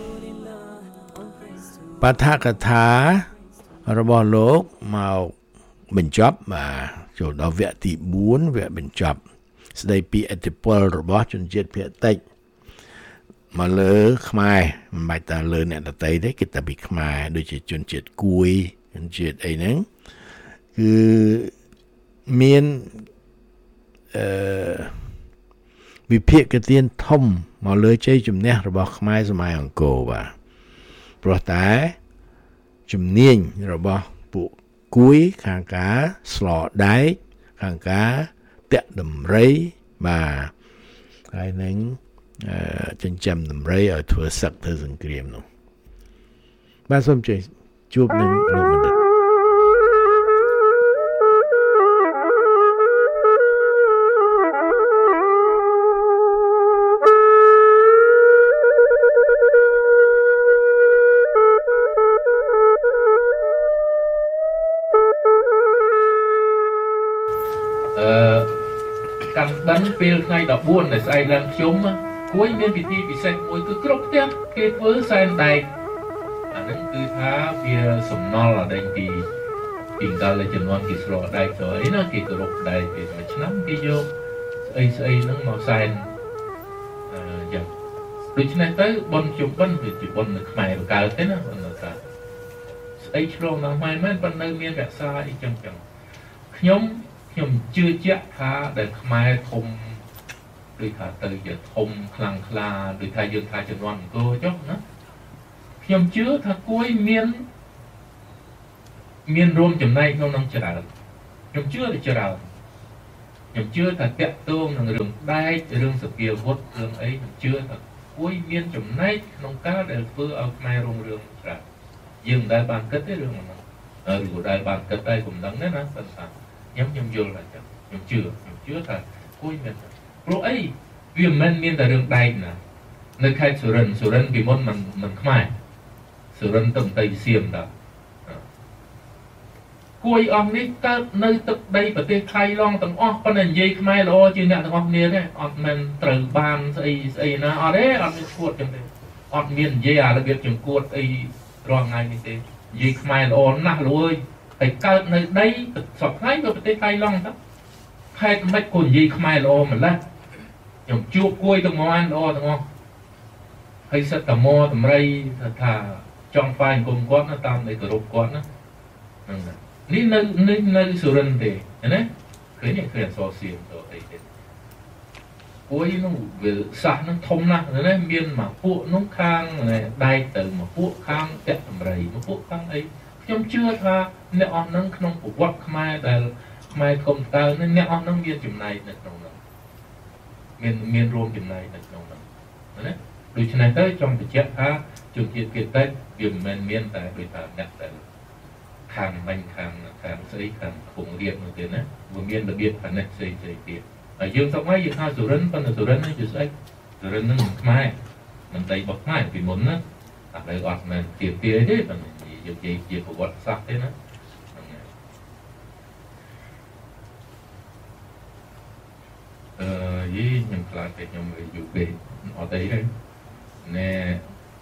Speaker 3: បទកថារបស់លោកមកបញ្ចប់បាទចូលដល់វគ្គទីបួនវគ្គបញ្ចប់ស្ដីពីឥទ្ធិពលរបស់ជនជាតិភាគតិចមកលើខ្មែរមិនបាច់តែលើអ្នកដទៃទេគេតែពីខ្មែរដូចជាជនជាតិគួយជនជាតិអីហ្នឹងគឺមានអឺវិភាគទានធំមកលើជ័យជំនះរបស់ខ្មែរសម័យអង្គរបាទព្រោះតែជំនាញរបស់ពួកគួយខាងការស្លដែកខាងការតាក់ដំរីបាទហើយនឹងចិញ្ចឹមដំរីឲ្យធ្វើសឹកធ្វើសង្គ្រាមនោះបាទសូមជើញជួបនឹងលោកបណ្ឌិតពេលថ្ងៃដប់បួនដែលស្អែកឡើងខ្ញុំគួយមានពិធីពិសេសមួយគឺគ្រប់ផ្ទះគេធ្វើសែនដែកអាហ្នឹងគឺថាវាសំណល់អដែងពីពីកាលជំនាន់គេស្រោដែកទៅអីណាគេគោរពដែកពេលមួយឆ្នាំគេយកស្អីស្អីហ្នឹងមកសែនអឺយ៉ាងដូច្នេះទៅបុណ្យជុំបិណ្ឌវាជាបុណ្យនៅខ្មែរបកើតទេណាបុណ្យថាស្អីឆ្លងដល់ខ្មែរមែនប៉ុន្តែមានរក្សាអីចឹងចឹងខ្ញុំខ្ញុំជឿជាក់ថាដែលខ្មែរធំដូចថាទៅជាធំខ្លាំងខ្លាដូចថាយើងថាជំនាន់អង្គរចុះណាខ្ញុំជឿថាគួយមាន
Speaker 5: miền rôm chấm này nó nông chả chấm chưa thì chả nào chấm chưa thật tẹt tôm là đường đai đường sập kia vót đường ấy chấm chưa thật cuối miền chấm này nông cá để phơi ở mai rôm đường chả dừng đại bàn kết đấy đường mà ở của đại bàn kết đây cũng đắng đấy nè phần sản nhắm nhắm vô là chấm chấm chưa chấm chưa thật cuối miền rồi ấy vì mình miền tại đường đai nè nơi khai sửa rần sửa rần vì môn mình mình khai sửa rần tầm tây xiêm đó cuối ông ní ta nơi tập đây và tê khai long tầng óc con này dây khai lo chứ nè tầng óc nia đấy óc mình từ bàn xây xây na ở đấy óc mình cuột trong đây óc miền dây à là việc chừng cuột ấy rồi ngay như thế dây khai lo nát rồi phải cao nơi đây sọc khai rồi tê khai long đó khai mấy con dây khai lo mình lên nhom chua cuối tầng ngon lo tầng ngon hay sẽ tầm mò tầm ray thà trong phai cùng quát nó tam để cột quát nó ní nơi nơi nơi sửa rần thì đấy cái này cái so xiêm rồi ấy cuối nó về sạch nó thông nè đấy miên mà phụ nó khang này đai từ mà phụ khang tẹt tầm ray nó phụ khang ấy trong chưa tha nè on nó không phụ quát mai là mai không tao nên nè on nó miên chừng này được đâu miên miên rôm chừng này được đâu đấy đối với này tới trong cái chết ha trường hiện kiện tới việc men miên tại đối tượng đặt tại khang bánh khang khang xây khang khủng liệt một tiền đấy vừa miên được biết phần này xây xây tiền ở dương sau mấy dương hai số rân phân là số rân ấy chứ xây số rân nó mai mình tay bọc mai vì muốn á à đây gọt mà tiền tiền đấy phần gì gì gì của gọt sắc thế đó ờ với nhầm lại cái nhầm người dụ về ở đây đấy nè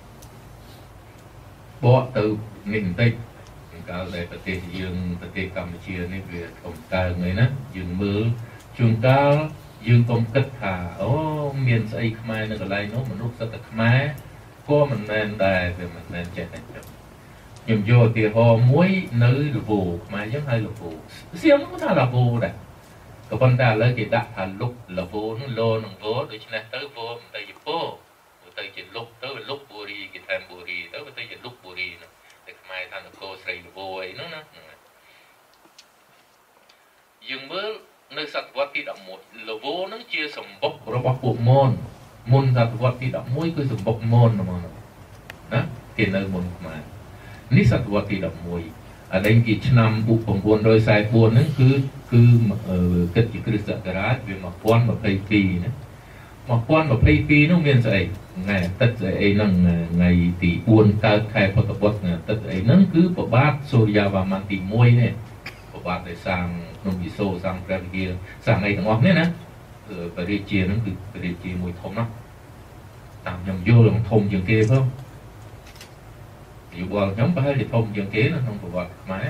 Speaker 5: bỏ từ miền Tây cao đâyประเทศdươngประเทศกัมพูชีนี่về tổng cao người đó dương mưa chuồng cao dương công kết thà ô miền Tây Khmer nó cái này nó mình lúc rất là Khmer có mình nên đài về mình nên chạy thành chậm nhầm vô thì họ muối nơi là vụ mà giống hay là vụ xiêm nó cũng là vụ đấy cái vấn đề là cái đặt thành lúc là vụ nó lô nó vô để cho nên tới vô mình tới dịp vô tới chỉ lúc tới lúc bù đi cái thèm bù đi tới tới chỉ lúc bù đi nữa để mai thằng cô xây vô ấy nữa nè dừng mới nơi sạch vật thì đậm một là vô nó chia sầm bốc rồi bọc bộ môn môn sạch vật thì đậm mũi cứ sầm bốc môn mà đó thì nơi môn mà ní sạch vật thì đậm mũi ở đây cái năm bộ phòng buôn đôi sai buôn nó cứ cứ kết chỉ cứ sợ cái đó vì mà quan mà phải kỳ nữa mà quan mà phải kỳ nó miền dậy ngày tất dậy năng ngày tỷ buôn ta khai phật bát tất dậy nó cứ bộ bát soya và mang tỷ muối này bộ bát để sang nông bị sô sang ra kia sang ngày thằng ngọc này nè và đi chia nó cứ đi chia mùi thông nó tạm nhầm vô lòng thông dường kia phải không ví dụ nhóm phải thì thông dường kia nó không bộ bát máy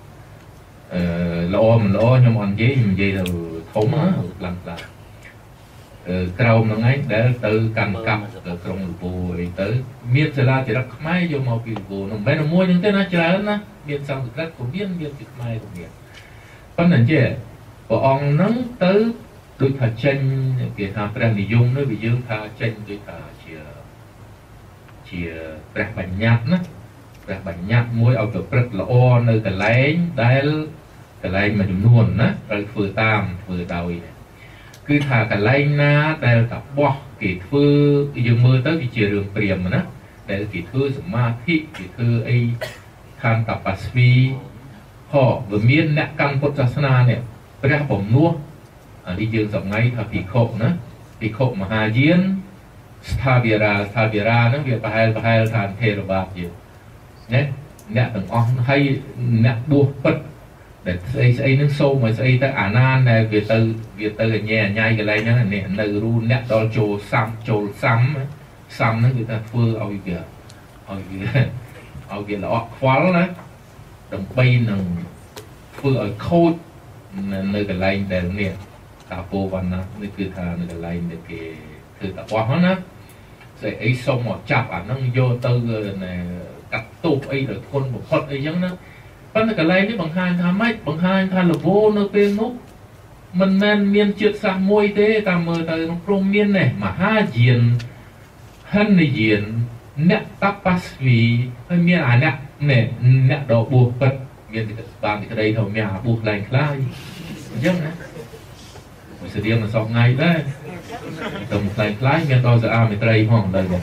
Speaker 5: lo mình lo nhóm ăn giấy mình dây là thông á làm là cầu nó ngay để từ cầm cặp từ trong bù tới miền Tây là chỉ đặt máy vô màu kỳ bù nó bé nó mua những cái nó chơi nó miền sang từ các cũng miền miền từ máy cũng miền vấn đề chứ bộ ông nắng tới đôi thà tranh cái thà phải đi dùng nó bị dương thà tranh đôi thà chia chia bạc bánh nhạt nó bạc bánh nhạt muối ao từ bạc là o nơi cái lấy đáy cái lấy mà dùng nuồn nó rồi vừa tam vừa đào cứ thà cái lấy na để tập bỏ kỹ thư dùng mưa tới cái chiều đường priềm mà nó để kỹ thư sự ma thị kỹ thư ấy tham tập pasvi họ vừa miên nẹt căn cốt jasana này phải bổng nua đi dương dòng ngay thà bị khổ nữa bị khổ mà hà diễn thavira thavira nó việc bahai bahai than thề rồi bạc gì nhé nẹt từng on hay nẹt buộc bật để xây xây nước sâu mà xây tới ả nan này việt từ việt từ nhẹ nhai cái này nó nè nơi ru nẹt đó trồ xăm trồ xăm xăm nó người ta phơi ao kìa ao kìa ao kìa là khoál đấy đồng bay nằng phơi ở khôi nơi cái này để nè ta vô văn á nơi cứ thà nơi cái này để cái từ ta qua hết á sẽ ấy xong mà chạp ảnh nó vô từ này cắt tụp ấy rồi con một phật ấy giống nó phân cái này bằng hai thà mấy bằng hai thà là vô nơi bên nút mình nên miên trượt sang môi thế ta mơ tới nó prom miên này mà ha diện hân này diện nẹt tapas vì hơi miên à nẹt nè nẹt đồ buộc vật មានបានទីក្តីថាមានអាប៊ូខ្លាំងខ្លាយអញ្ចឹងណាមិនស្តៀងមិនសោកថ្ងៃដែរទៅខ្លាំងខ្លាយមានដល់ស្អាមេត្រីផងដែរបង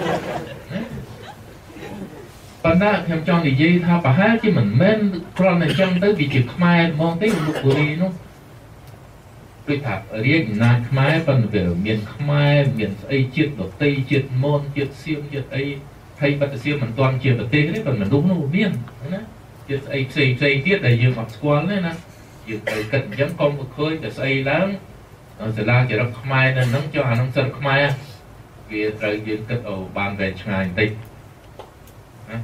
Speaker 5: ប៉ុន្តែខ្ញុំចង់និយាយថាប្រហែលជាមិនមែនគ្រាន់តែអញ្ចឹងទៅវាជាខ្មែរហ្មងទេលោកបុរីនោះដូចថារៀនអំណាចខ្មែរប៉ុន្តែវាមានខ្មែរមានស្អីជាតិដតីជាតិមនជាតិសៀមជាតិអីថៃបាត់សៀមមិនទាន់ជាប្រទេសទេប៉ុន្តែមនុស្សនោះមានណាជាតិស្អីផ្សេងផ្សេងទៀតដែលយើងអត់ស្គាល់ទេណាយើងទៅគិតអញ្ចឹងកុំឃើញតែស្អីឡើងសាលាចរិតខ្មែរនៅហ្នឹងចុះអាហ្នឹងសិទ្ធិខ្មែរវាត្រូវយើងគិតអូបានវែងឆ្ងាយបន្តិចណា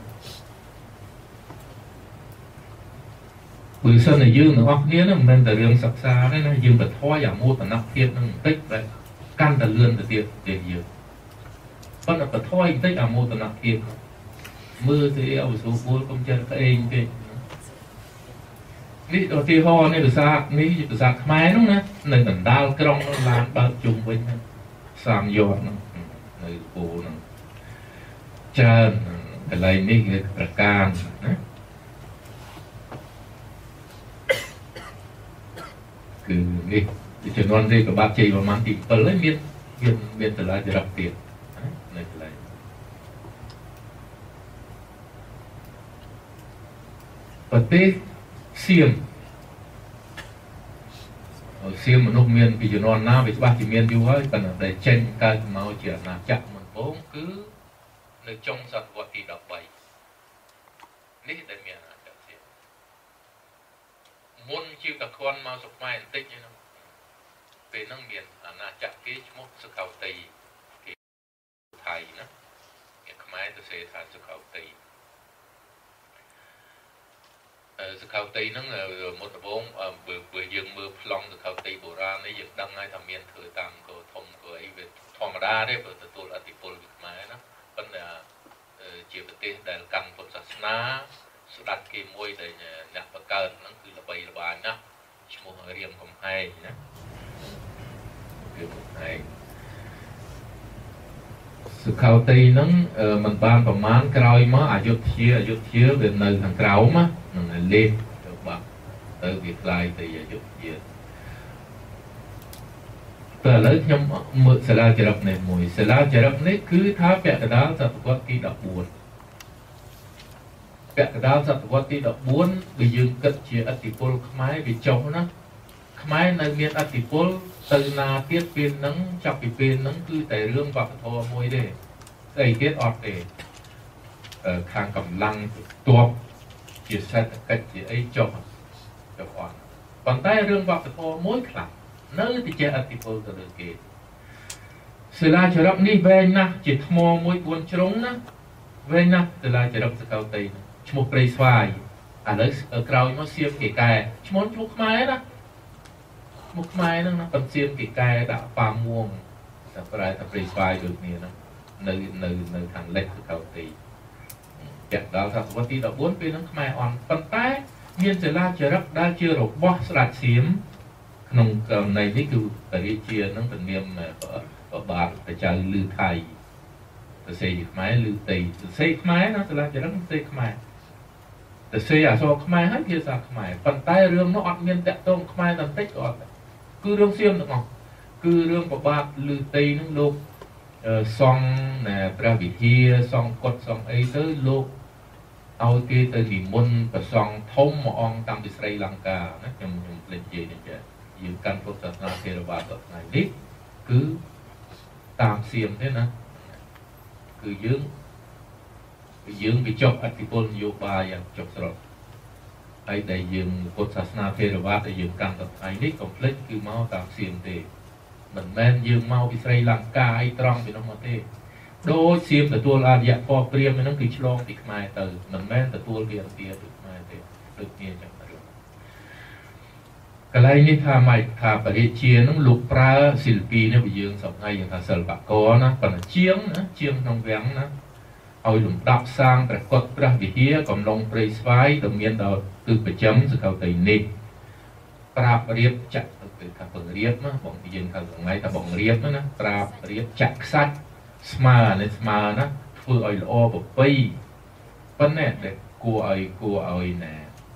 Speaker 5: បើសិនតែយើងទាំងអស់គ្នាហ្នឹងមិនមែនតែរឿងសិក្សាទេណាយើងបន្ថយអាមោទនភាពហ្នឹងបន្តិចតែកាន់តែលឿនទៅទៀតទេយើងប៉ុន្តែបន្ថយបន្តិចអាមោទនភាពមើលទៅអវសូពលកុំចិត្តក្អេងពេកនេះឧទាហរណ៍នេះភាសានេះជាភាសាខ្មែរហ្នឹងណានៅដណ្ដាលក្រុងឡានបើកជុំវិញសាមយត់ហ្នឹងនៅពូហ្នឹងច្រើនកន្លែងនេះគេប្រការណាគឺនេះជំនាន់នេះក៏បាត់ជ័យប្រហែលទី7ហើយមានមានមានតឡាចរិតទៀតនៅកន្លែងប្រទេសសៀមសៀមមនុស្សមានពីជំនាន់ណាវាច្បាស់ជាមានយូរហើយប៉ុន្តែតែចេញកើតមកជាអាណាចក្រមុនបងគឺនៅចុងសតវត្សទីដប់បីនេះដែលមានអាណាចក្រសៀមមុនជាតខនមកសុខខ្មែរបន្តិចហ្នឹងពេលហ្នឹងមានអាណាចក្រគេឈ្មោះសុខោតីគេថៃណាគេខ្មែរទៅសេថាសុខោតីសុខោតីហ្នឹងមុនដំបូងបើយើងមើលប្លង់សុខោតីបុរាណនេះយើងដឹងហើយថាមានធ្វើតាមកោធំកោអីវាធម្មតាទេបើទទួលអធិពលពីខ្មែរណាប៉ុន្តែជាប្រទេសដែលកាន់ពុទ្ធសាសនាស្ដេចគេមួយដែលអ្នកបង្កើតហ្នឹងគឺល្បីល្បាញណាស់ឈ្មោះរៀមកំហែងណារៀមកំហែងសុខោតីហ្នឹងមិនបានប្រមាណក្រោយមកអយុធ្យាអយុធ្យាវានៅខាងក្រោមណានឹងលេខទៅបាក់ទៅវាខ្លាយទៅអយុធ្យាតែឥឡូវខ្ញុំមើលសាលាចរិតនេះមួយសាលាចរិតនេះគឺថាពាក់កណ្ដាលសតវត្សទីដប់បួនពាក់កណ្ដាលសតវត្សទីដប់បួនបើយើងគិតជាឥទ្ធិពលខ្មែរវាចុះណាខ្មែរនៅមានឥទ្ធិពលទៅណាទៀតពេលហ្នឹងចាប់ពីពេលហ្នឹងគឺតែរឿងវប្បធម៌មួយទេស្អីទៀតអត់ទេខាងកម្លាំងទ័ពជាសេដ្ឋកិច្ចជាអីចុះចុះអត់ប៉ុន្តែរឿងវប្បធម៌មួយខ្លះនៅតែជាឥទ្ធិពលទៅលើគេសិលាចារឹកនេះវែងណាស់ជាថ្មមួយបួនជ្រុងណាវែងណាស់សិលាចារឹកសកោតីឈ្មោះព្រៃស្វាយឥឡូវក្រោយមកសៀមគេកែឈ្មោះឈ្មោះខ្មែរណាឈ្មោះខ្មែរហ្នឹងណាប៉ុន្តែសៀមគេកែដាក់ប៉ាមួងតែប្រែតែព្រៃស្វាយដូចគ្នាហ្នឹងនៅនៅនៅខាងលិចសកោតីពាក់ដល់សតវត្សទីដប់បួនពេលហ្នឹងខ្មែរអន់ប៉ុន្តែមានសិលាចារឹកដែលជារបស់ស្ដេចសៀមក្នុងករណីនេះគឺបរិជានឹងពនាមប្របាទព្រះចៅលឺថៃទៅសេជាខ្មែរលឺតីទៅសេខ្មែរណាសាលាចរិតសេខ្មែរទៅសេអក្សរខ្មែរហើយភាសាខ្មែរប៉ុន្តែរឿងនោះអត់មានតាក់ទងខ្មែរតែបន្តិចក៏អត់គឺរឿងសៀមទាំងអស់គឺរឿងប្របាទលឺតីនឹងលោកសង់ព្រះវិហារសង់កុដិសង់អីទៅលោកឲ្យគេទៅនិមន្តព្រះសង្ឃធំមួយអង្គតាំងពីស្រីលង្កាណាខ្ញុំខ្ញុំភ្លេចនិយាយនេះចាយើងកាន់ពុទ្ធសាសនាថេរវាទដល់ថ្ងៃនេះគឺតាមសៀមទេណាគឺយើងគឺយើងវាចុះអធិពលនយោបាយយ៉ាងចុះស្រុតហើយដែលយើងពុទ្ធសាសនាថេរវាទដែលយើងកាន់ដល់ថ្ងៃនេះកុំភ្លេចគឺមកតាមសៀមទេមិនមែនយើងមកពីស្រីលង្កាអីត្រង់ពីនោះមកទេដោយសៀមទទួលអរិយធម៌ព្រាហ្មណ៍ហ្នឹងគឺឆ្លងពីខ្មែរទៅមិនមែនទទួលពីឥណ្ឌាពីខ្មែរទេដូចគ្នាចឹងកន្លែងនេះថាម៉េចថាបរិជានឹងលោកប្រើសិល្បីនេះវាយើងសពថ្ងៃយើងថាសិល្បករណាប៉ុន្តែជាងណាជាងក្នុងវាំងណាឲ្យលំដាប់សាងព្រះកុដិព្រះវិហារកំឡុងព្រៃស្វាយដែលមានដល់គឺប្រចាំសកលតីនេះប្រាប់រៀបចាក់ទៅថាបង្រៀបណាបងយើងថាថ្ងៃថាបង្រៀបណាប្រាប់រៀបចាក់ខ្សាច់ស្មើនេះស្មើណាធ្វើឲ្យល្អប្រពៃប៉ុណ្ណេះដែលគួរឲ្យគួរឲ្យណា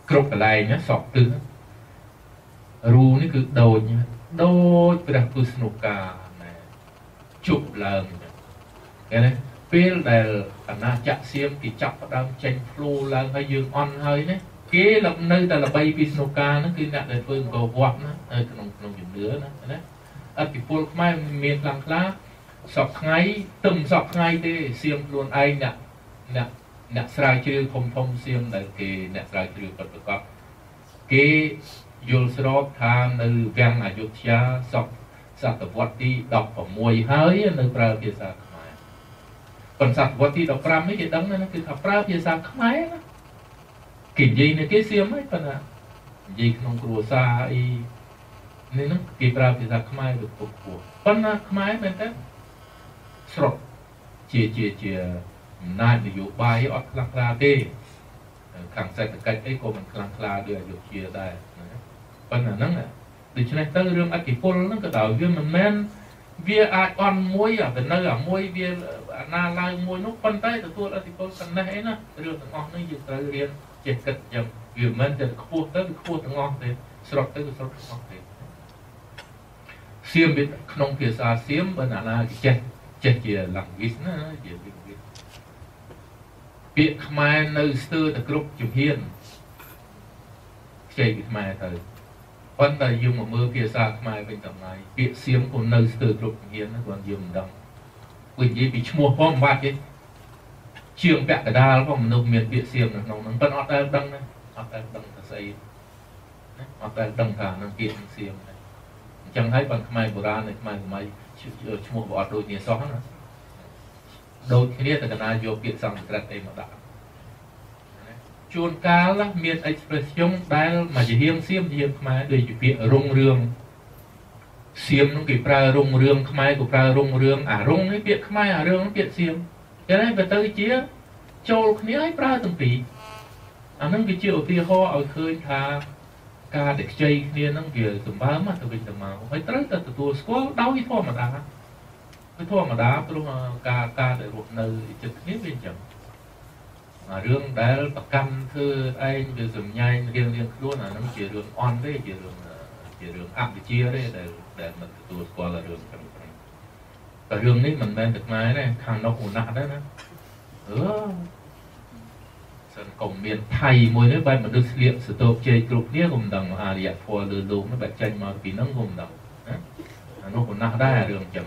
Speaker 5: គ្រប់កន្លែងណាសក់ទិសរូនេះគឺដូចដូចព្រះពុទ្ធស្នុកាណែជប់ឡើងឃើញទេពេលដែលអាណាចក្រសៀមគេចាប់ផ្ដើមចេញភ្លូឡើងហើយយើងអន់ហើយណាគេលំនៅតែល្បីពីស្នុកាហ្នឹងគឺអ្នកដែលធ្វើអង្គវត្តណានៅក្នុងក្នុងជំនឿណាណាអតិពលខ្មែរមានខ្លាំងខ្លាសពថ្ងៃទឹមសពថ្ងៃទេសៀមខ្លួនឯងអ្នកអ្នកអ្នកស្រាវជ្រាវធំធំសៀមដែលគេអ្នកស្រាវជ្រាវពិតប្រាកដគេយល់ស្របថានៅវាំងអយុធ្យាសពសតវត្សទីដប់ប្រាំមួយហើយនៅប្រើភាសាខ្មែរប៉ុន្តែសតវត្សទីដប់ប្រាំនេះគេដឹងណាគឺថាប្រើភាសាខ្មែរណាគេនិយាយនៅគេសៀមហ្នឹងប៉ុន្តែនិយាយក្នុងគ្រួសារអីនេះហ្នឹងគេប្រើភាសាខ្មែរទៅពុកពោះប៉ុន្តែខ្មែរមែនទេស្រុកជាជាជាអំណាចនយោបាយអត់ខ្លាំងខ្លាទេខាងសេដ្ឋកិច្ចអីក៏មិនខ្លាំងខ្លាដូចអយុធ្យាដែរប៉ុន្តែហ្នឹងដូច្នេះទៅរឿងអធិពលហ្នឹងក៏ដោយវាមិនមែនវាអាចអន់មួយអាទៅនៅអាមួយវាអាណាឡើងមួយនោះប៉ុន្តែទទួលអធិពលប៉ុណ្ណេះអីណារឿងទាំងអស់នេះយើងត្រូវរៀនចេះគិតយ៉ាងវាមិនតែខ្ពស់ទៅវាខ្ពស់ទាំងអស់ទេស្រុកទៅវាស្រុកទាំងអស់ទេសៀមវាក្នុងភាសាសៀមបើណាណាគេចេះចេះជា language ណាជា language ពាក្យខ្មែរនៅស្ទើរតែគ្រប់ជំហានខ្ចីពីខ្មែរទៅប៉ុន្តែយើងមកមើលភាសាខ្មែរវិញតម្លៃពាក្យសៀមក៏នៅស្ទើរគ្រប់ជំហានណាគាត់យើងមិនដឹងវិញនិយាយពីឈ្មោះផងមិនបាច់ទេជាងពាក់កដាលផងមនុស្សមានពាក្យសៀមនៅក្នុងហ្នឹងប៉ុន្តែអត់ដែលដឹងណាអត់ដែលដឹងថាស្អីណាអត់ដែលដឹងថានឹងពាក្យសៀមណាអញ្ចឹងហើយបានខ្មែរបុរាណនិងខ្មែរសម័យឈ្មោះក៏អត់ដូចគ្នាសោះណាដូចគ្នាតែកណាយកពាក្យសំស្ក្រឹតអីមកដាក់ជួនកាលមាន expression ដែលមកជាហៀងសៀមជាហៀងខ្មែរដូចជាពាក្យរុងរឿងសៀមនោះគេប្រើរុងរឿងខ្មែរក៏ប្រើរុងរឿងអារុងនេះពាក្យខ្មែរអារឿងពាក្យសៀមចឹងហើយបើទៅជាចូលគ្នាឲ្យប្រើទាំងពីរអានឹងវាជាឧទាហរណ៍ឲ្យឃើញថាការតែខ្ចីគ្នានឹងវាសម្បើមទៅវិញទៅមកហើយត្រូវតែទទួលស្គាល់ដោយធម្មតាវាធម្មតាព្រោះការការដែលរស់នៅជិតគ្នាវាអញ្ចឹងរឿងដែលប្រកាន់ធ្វើឯងវាសំញែងរៀងរៀងខ្លួនអានឹងជារឿងអន់ទេជារឿងជារឿងអវិជ្ជាទេដែលដែលមិនទទួលស្គាល់រឿងចឹងតែរឿងនេះមិនមែនតែខ្មែរទេខាងនោះឧណាក់ដែរណាអឺសិនកុំមានថៃមួយនេះបែបមនុស្សស្លៀកសតោបជ័យគ្រប់គ្នាក៏មិនដឹងមហារិយធម៌លើលោកនោះបែបចេញមកពីហ្នឹងក៏មិនដឹងណាអានោះឧណាក់ដែររឿងចឹង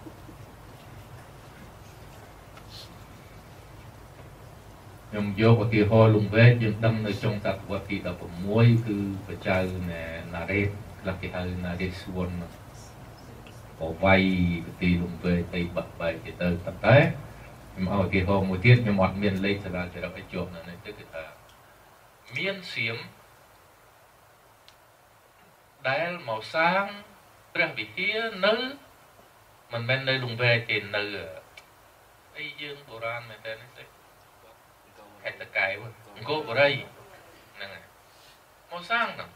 Speaker 5: ខ្ញុំយកឧទាហរណ៍លំវែកយើងដឹងនៅចុងសតវត្សទីដប់ប្រាំមួយគឺព្រះចៅណារ៉េតខ្លះគេហៅណារ៉េតសួនបវៃទីលំវែកទីបាក់បែកទៅតែតែខ្ញុំឲ្យឧទាហរណ៍មួយទៀតខ្ញុំអត់មានលេខសាលាចរិតឲ្យជាប់នៅនេះទៅគឺថាមានសៀមដែលមកសាងព្រះវិហារនៅមិនមែននៅលំវែកទេនៅអីយើងបុរាណមែនតើនេះទេហេតុតកែវអង្គរបរិយហ្នឹងហើយមកសាងហ្នឹង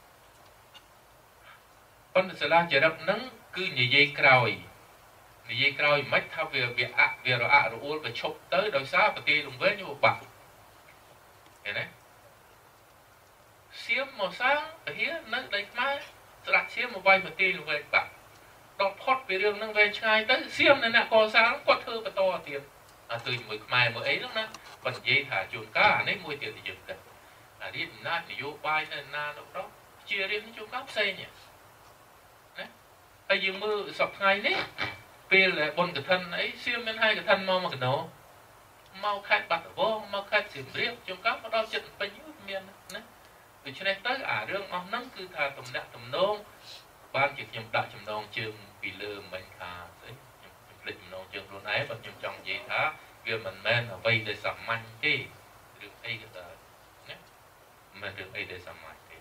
Speaker 5: ប៉ុន្តែសាលាចរិតហ្នឹងគឺនិយាយក្រោយនិយាយក្រោយមិនថាវាវាអវារអាក់រអួលវាឈប់ទៅដោយសារប្រទេសលំវែងវាបាក់ឃើញទេសៀមមកសាងវិហារនៅដីខ្មែរស្រាច់សៀមមកវាយប្រទេសលំវែងបាក់ដល់ផុតពីរឿងហ្នឹងវែងឆ្ងាយទៅសៀមនៅអ្នកកសាងគាត់ធ្វើបន្តទៀតអាទៅជាមួយខ្មែរមើលអីហ្នឹងណាបើនិយាយថាជួនកាលអានេះមួយទៀតយើងគិតអារៀបអំណាចនយោបាយនៅណាទៅដល់ជារៀបជួនកាលផ្សេងណាហើយយើងមើលសប្តាហ៍នេះពេលបុណ្យកឋិនអីសៀមមានហើយកឋិនមកមកកណោមកខេត្តបាត់ដំបងមកខេត្តសៀមរាបជួនកាលមកដល់ចិត្តពេញមានណាដូច្នេះទៅអារឿងអស់ហ្នឹងគឺថាតំណាក់តំណងបានជាខ្ញុំដាក់ចំណងជើងពីលើមិញថាស្អីខ្ញុំភ្លេចចំណងជើងខ្លួនឯងបើខ្ញុំចង់និយាយថាវាមិនមែនអ្វីដែលសាមញ្ញទេរឿងអីក៏ដោយណាមិនរឿងអីដែលសាមញ្ញទេ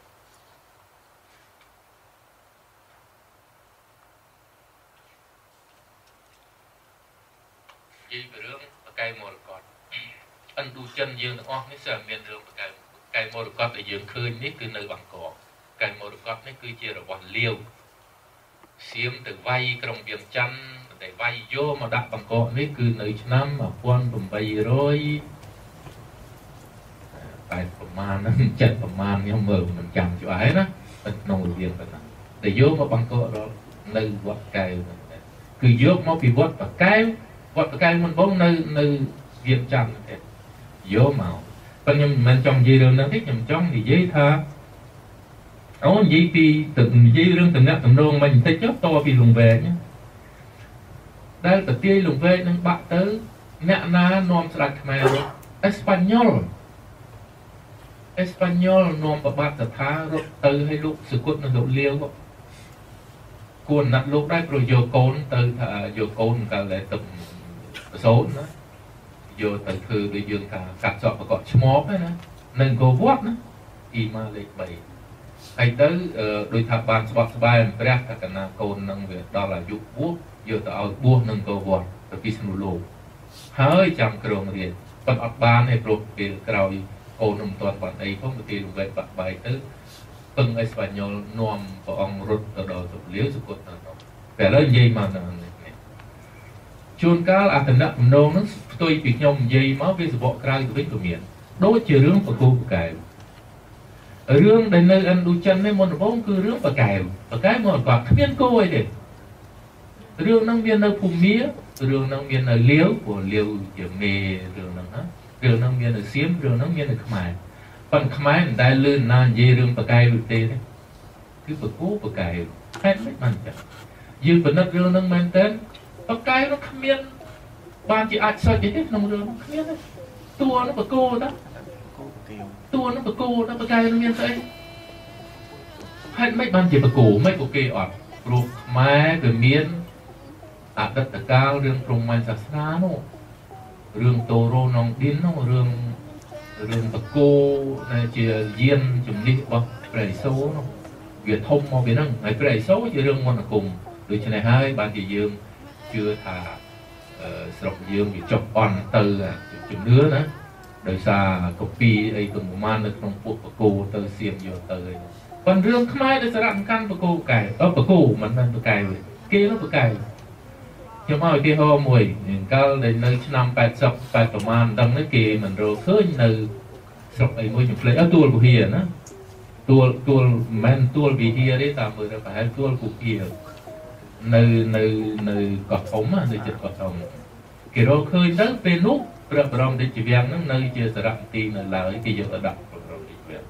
Speaker 5: និយាយពីរឿងបកែមរកតឥណ្ឌូចិនយើងទាំងអស់នេះស្អាមានរឿងបកែបកែមរកតដែលយើងឃើញនេះគឺនៅបាងកកកែមរកតនេះគឺជារបស់លាវសៀមទៅវាយក្រុងវៀងច័ន្ទតែវាយយកមកដាក់បាងកកនេះគឺនៅឆ្នាំmột nghìn tám trăm tám mươi ប្រមាណហ្នឹងចិត្តប្រមាណខ្ញុំមើលមិនចាំច្បាស់ណាក្នុងរៀនប៉ុណ្ណាតែយកមកបង្កករនៅវត្តកែវគឺយកមកពីវត្តបកែវវត្តបកែវមិនបងនៅនៅរៀបចំទេយកមកប៉ុន្តែខ្ញុំមិនចង់និយាយរឿងហ្នឹងទេខ្ញុំចង់និយាយថាអូនិយាយពីទៅនិយាយរឿងតំណាក់តំណងមិនបន្តិចចុះតពីលងវែងដែលប្រទាយលងវែងនឹងបាក់ទៅអ្នកណានាំស្ដេចខ្មែរអេស្ប៉ាញ៉ុលអេស្ប៉ាញ៉ុលនាំប្របាទសថារត់ទៅឲ្យលោកសគុតនៅលោកលាវគួរណាត់លោកដែរព្រោះយកកូនទៅថាយកកូនកាលតែទឹកប្រសូតណាយកទៅធ្វើដូចយើងថាកាត់សក់ប្រកបឈ្មោះហ្នឹងណានៅអង្គរវត្តណាអ៊ីម៉ាលេខបីហើយទៅដោយថាបានស្បត់ស្បាយព្រះថាកណាកូននឹងវាដល់អាយុបួសយកទៅឲ្យបួសនឹងអង្គរវត្តទៅពិស្ណុលោកហើយចាំក្រុងរៀនប៉ុន្តែអត់បានទេព្រោះពេលក្រោយកូននឹងមិនទាន់បានអីផងទៅលំវែកបាក់បាយទៅពឹងអេស្ប៉ាញ៉ុលនាំព្រះអង្គរត់ទៅដល់ទលាវសគុតទៅតែឥឡូវនិយាយមកដល់នេះជួនកាលអត្តនៈបំណងនឹងផ្ទុយពីខ្ញុំនិយាយមកវាសបកក្រៅទៅវិញក៏មានដូចជារឿងបកគោបកែវរឿងដែលនៅឥណ្ឌូចិននេះមុនដំបូងគឺរឿងបកែវបកែវមកគាត់គ្មានគោអីទេរឿងហ្នឹងមាននៅភូមារឿងហ្នឹងមាននៅលាវព្រោះលាវជាមេរឿងហ្នឹងណារឿងហ្នឹងមាននៅសៀមរឿងហ្នឹងមាននៅខ្មែរប៉ុន្តែខ្មែរមិនដែលលឺណានិយាយរឿងបកែវទេគឺបកគោបកែវហេតុមិនបានចឹងយើងពិនិត្យរឿងហ្នឹងមែនតើបកែវនោះគ្មានបានជាអាចសុចទេក្នុងរឿងនោះគ្មានទេតួនោះបកគោតាតួនោះបកគោតាបកែវនោះមានស្អីហេតុមិនបានជាបកគោមិនក៏គេអត់ព្រោះខ្មែរវាមានអតីតកាលរឿងព្រហ្មញ្ញសាសនានោះរឿងតូរ៉ូណុងឌិននោះរឿងរឿងបកគោដែលជាយានជំនិះរបស់ព្រះឥសូរនោះវាធំមកពីហ្នឹងហើយព្រះឥសូរជារឿងមន្តអាគមដូច្នេះហើយបានជាយើងជឿថាស្រុកយើងវាចុះអន់ទៅជំនឿណាដោយសារកូពីអីទៅប្រមាណនៅក្នុងពួកបកគោទៅសៀមយកទៅអីប៉ុន្តែរឿងខ្មែរដែលសារៈសំខាន់បកគោកែអឺបកគោមិនមែនបកែទេគេនោះបកែខ្ញុំឲ្យឧទាហរណ៍មួយកាលដែលនៅឆ្នាំแปดสิบ แปดប្រមាណដឹងនេះគេមិនរកឃើញនៅស្រុកអីមួយខ្ញុំភ្លេចអត់ទួលពហិយណាទួលទួលមិនមែនទួលវិហារទេតាមមើលទៅប្រហែលទួលពហិយនៅនៅនៅកោះធំនៅជិតកោះធំគេរកឃើញទៅពេលនោះព្រះបរមរាជវាំងហ្នឹងនៅជាសារៈទីនៅឡើយគេយកទៅដាក់ព្រះបរមរាជវាំង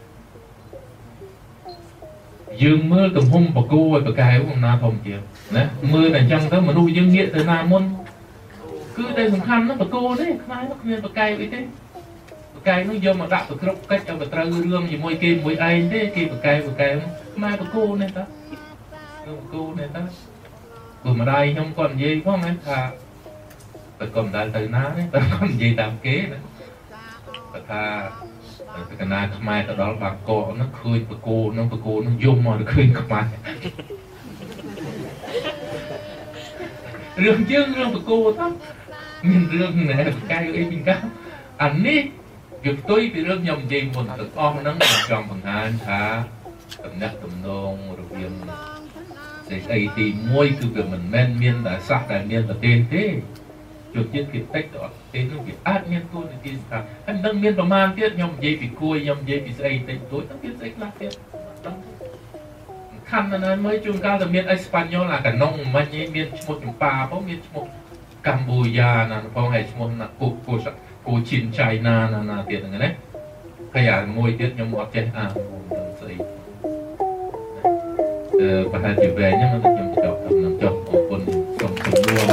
Speaker 5: យើងមើលទំហំបកគោឲ្យបកែវអំណាធំជាងណាមើលតែអញ្ចឹងទៅមនុស្សយើងងាកទៅណាមុនគឺតែសំខាន់ហ្នឹងបកគោទេខ្មែរគ្មានបកែវអីទេបកែវនោះយកមកដាក់ទៅគ្រប់កិច្ចឲ្យទៅត្រូវរឿងជាមួយគេមួយឯងទេគេបកែវបកែវខ្មែរបកគោនេះតាបកគោនេះតាព្រោះម្ដាយខ្ញុំគាត់និយាយផងហ្នឹងថាតែគាត់មិនដែលទៅណាទេតែគាត់និយាយតាមគេណាគាត់ថាតែកណាខ្មែរទៅដល់បាងកកហ្នឹងឃើញបកគោហ្នឹងបកគោហ្នឹងយំមកឃើញខ្មែររឿងយើងរឿងបកគោទៅមានរឿងណែបកែវអីពីកាអានេះវាផ្ទុយពីរឿងខ្ញុំនិយាយមុនទាំងអស់ហ្នឹងខ្ញុំចង់បង្ហាញថាតំណែងតំណងរវាងសេចក្តីទីមួយគឺវាមិនមែនមានតែសោះតែមានប្រទេសទេជួបជាតិគេតិចទៅអត់ទេនោះវាអាចមានគោលនីតិស្ថានហើយមិនដឹងមានប្រមាណទៀតខ្ញុំនិយាយពីគួយខ្ញុំនិយាយពីស្អីតិចតួចទៅមានស្អីខ្លះទៀតដឹងខណ្ឌណាមួយជួនកាលតែមានអេស្ប៉ាញ៉ុលអាកណុងមិញឯងមានឈ្មោះចម្ប៉ាផងមានឈ្មោះកម្ពុជាណាផងហើយឈ្មោះណាគូគូគូឈីនចៃណាណាណាទៀតហ្នឹងណាហើយអាមួយទៀតខ្ញុំអត់ចេះអានស្អីអឺប្រហែលជាវែងហ្នឹងខ្ញុំចប់ខ្ញុំចប់អរគុណសូមជំនួស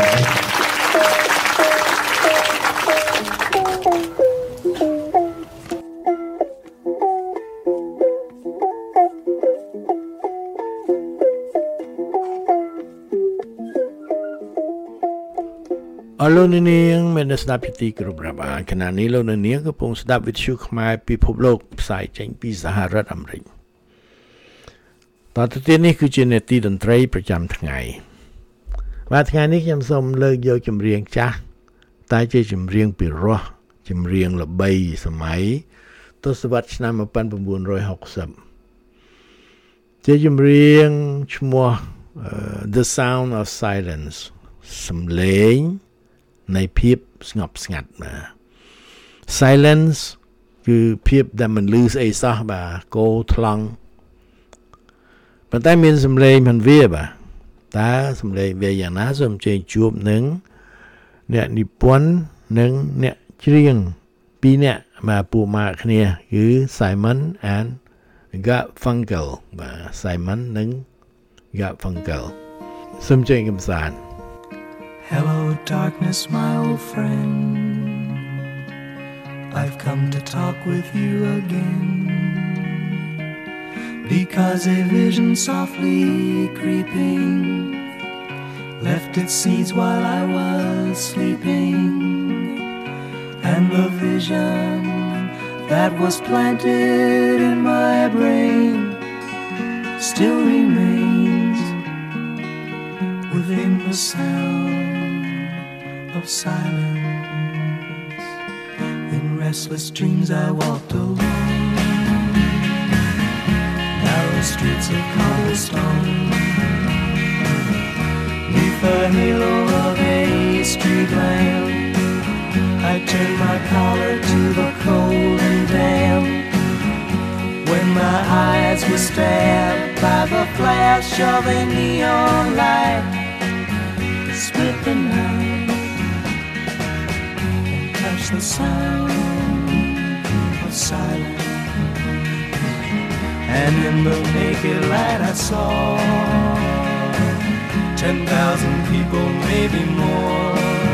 Speaker 3: អរលោកអ្នកនាងមានស្ដាប់ជាទីគោរពរាប់អានខណៈនេះលោកអ្នកនាងកំពុងស្ដាប់វិទ្យុខ្មែរពិភពលោកផ្សាយចេញពីសហរដ្ឋអាមេរិកតទៅទៀតនេះគឺជានេតិតន្ត្រីប្រចាំថ្ងៃបាទថ្ងៃនេះខ្ញុំសូមលើកយកចម្រៀងចាស់តែជាចម្រៀងពីរោះចម្រៀងល្បីសម័យទសវត្សរ៍ឆ្នាំmột nghìn chín trăm sáu mươiជាចម្រៀងឈ្មោះ The Sound of Silence សំឡេងនៃភាពស្ងប់ស្ងាត់ណា Silence គឺភាពដែលមិនលឺស្អីសោះបាទគោថ្លង់ប៉ុន្តែមានសម្លេងមិនវាបាទតើសម្លេងវាយ៉ាងណាសូមជើញជួបនឹងអ្នកនិពន្ធនិងអ្នកច្រៀងពីរនាក់មកពូម៉ាក់គ្នាគឺ Simon and Garfunkel បាទ Simon និង Garfunkel សូមជើញកំសាន្ត
Speaker 6: Hello darkness my old friend I've come to talk with you again Because a vision softly creeping Left its seeds while I was sleeping And the vision that was planted in my brain Still remains within the sound of silence In restless dreams I walked alone Narrow streets of cobblestone Neath the halo of a street lamp I turned my collar to the cold and damp When my eyes were stabbed by the flash of a neon light It split the night and touched the sound of silence And in the naked light I saw ten thousand people, maybe more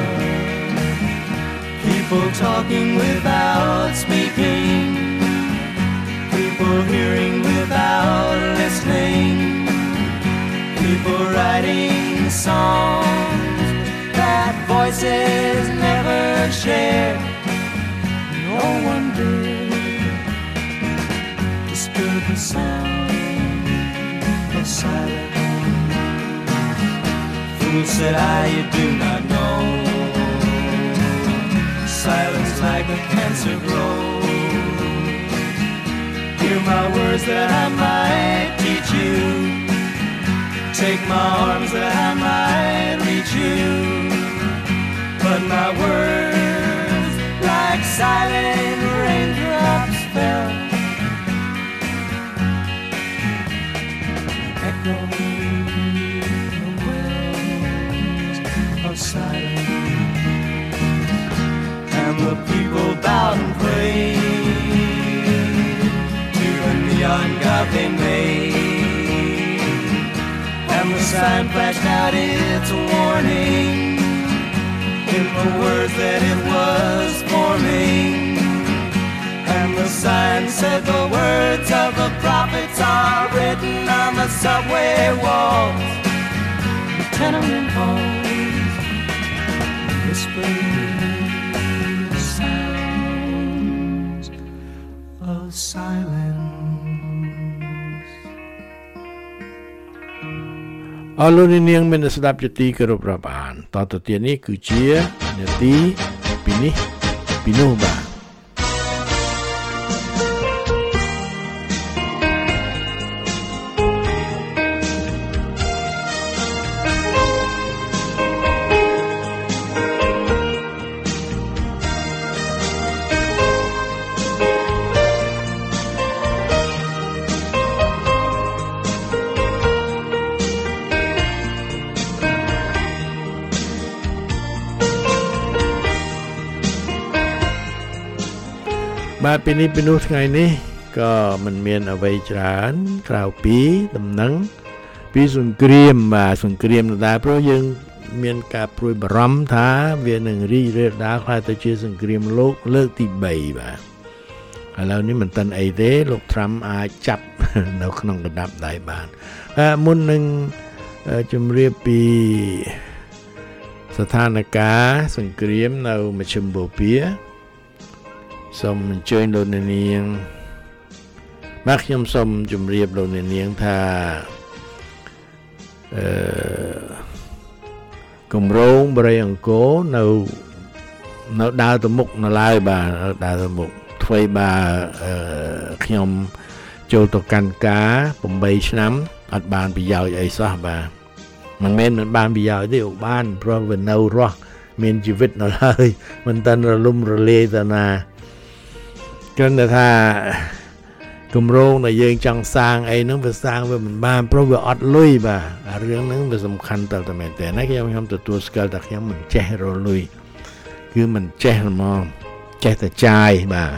Speaker 6: People talking without speaking People hearing without listening People writing songs that voices never share No one did disturb the sound of silence Fool said I, you do not know Silence like a cancer grows Hear my words that I might teach you Take my arms that I might reach you But my words like silent raindrops fell Echoing the wells of silence And the people bowed and prayed To the neon god they made And the sign flashed out its warning In the words that it was forming And the sign said the words of the prophets are written on the subway walls The tenement halls whispering silence
Speaker 3: អរលោកនាងមានស្ដាប់ជាទីគោរពរាប់អានតទៅទៀតនេះគឺជានាទីពីនេះពីនោះបាទបាទពីនេះពីនោះថ្ងៃនេះក៏មិនមានអ្វីច្រើនក្រៅពីដំណឹងពីសង្គ្រាមបាទសង្គ្រាមដែរព្រោះយើងមានការព្រួយបារម្ភថាវានឹងរីករាលដាលខ្លះទៅជាសង្គ្រាមលោកលើកទីបីបាទឥឡូវនេះមិនទាន់អីទេលោក Trump អាចចាប់នៅក្នុងកណ្ដាប់ដៃបានតែមុននឹងជម្រាបពីស្ថានភាពសង្គ្រាមនៅមជ្ឈមបូព៌ាសូមអញ្ជើញលោកអ្នកនាងបាទខ្ញុំសូមជម្រាបលោកអ្នកនាងថាអឺគម្រោងបរិយអង្គរនៅនៅដើរទៅមុខនៅឡើយបាទដើរទៅមុខថ្មីបាទអឺខ្ញុំចូលទៅកាន់ការ8ឆ្នាំអត់បានប្រយោជន៍អីសោះបាទមិនមែនមិនបានប្រយោជន៍ទេបានព្រោះវានៅរស់មានជីវិតនៅឡើយមិនតាន់រលំរលាយទៅណាគ្រាន់តែថាគម្រោងដែលយើងចង់សាងអីហ្នឹងវាសាងវាមិនបានព្រោះវាអត់លុយបាទអារឿងហ្នឹងវាសំខាន់តើតែមែនទេណាខ្ញុំខ្ញុំទទួលស្គាល់តែខ្ញុំមិនចេះរលុយគឺមិនចេះហ្មងចេះតែចាយបាទ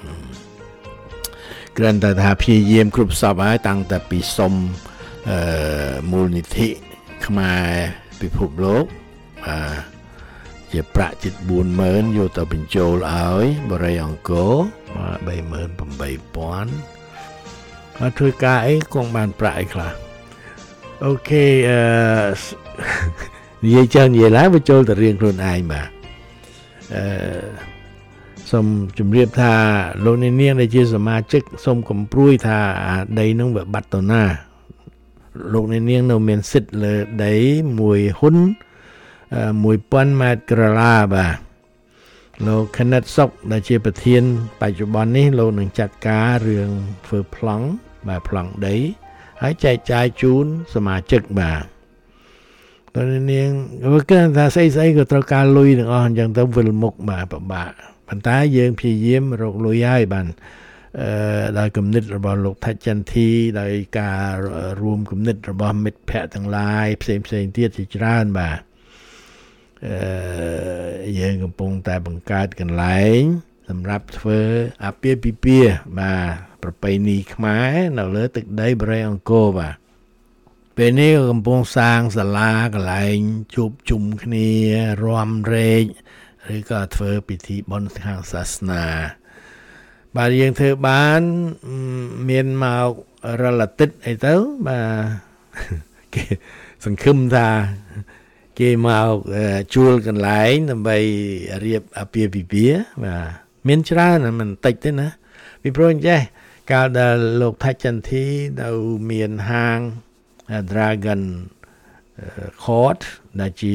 Speaker 3: គ្រាន់តែថាព្យាយាមគ្រប់សពហើយតាំងតែពីសុំអឺមូលនិធិខ្មែរពិភពលោកបាទជាប្រាក់ជិត bốnម៉ឺន យកទៅបញ្ចូលឲ្យបរិយាអង្គរមក ba mươi tám nghìn អត់ធ្វើការអីគង់បានប្រាក់អីខ្លះអូខេអឺនិយាយច្រើននិយាយឡើងបញ្ចូលទៅរឿងខ្លួនឯងបាទអឺសូមជម្រាបថាលោកអ្នកនាងដែលជាសមាជិកសូមកំព្រួយថាដីនឹងវាបាត់ទៅណាលោកអ្នកនាងនៅមានសិទ្ធិលើដីមួយហ៊ុនមួយពាន់ម៉ែត្រក្រឡាបាទលោកខណិតសុកដែលជាប្រធានបច្ចុប្បន្ននេះលោកនឹងចាត់ការរឿងធ្វើប្លង់បាទប្លង់ដីហើយចែកចាយជូនសមាជិកបាទលោកនាងវាគឺថាស្អីស្អីក៏ត្រូវការលុយទាំងអស់អញ្ចឹងទៅវិលមុខបាទពិបាកប៉ុន្តែយើងព្យាយាមរកលុយហើយបានអឺដោយគំនិតរបស់លោកថាច់ចន្ទធីដោយការរួមគំនិតរបស់មិត្តភ័ក្តិទាំងឡាយផ្សេងផ្សេងទៀតជាច្រើនបាទអឺយើងកំពុងតែបង្កើតកន្លែងសម្រាប់ធ្វើអាពាហ៍ពិពាហ៍បាទប្រពៃណីខ្មែរនៅលើទឹកដីបរិយាអង្គរបាទពេលនេះកំពុងសាងសាលាកន្លែងជួបជុំគ្នារាំរែកឬក៏ធ្វើពិធីបុណ្យខាងសាសនាបាទយើងធ្វើបានមានមករលតិចអីទៅបាទគេសង្ឃឹមថាគេមកជួលកន្លែងដើម្បីរៀបអាពាហ៍ពិពាហ៍បាទមានច្រើនមិនតិចទេណាពីព្រោះអញ្ចេះកាលដែលលោកថាច់ចន្ទធីនៅមានហាង Dragon Court ដែលជា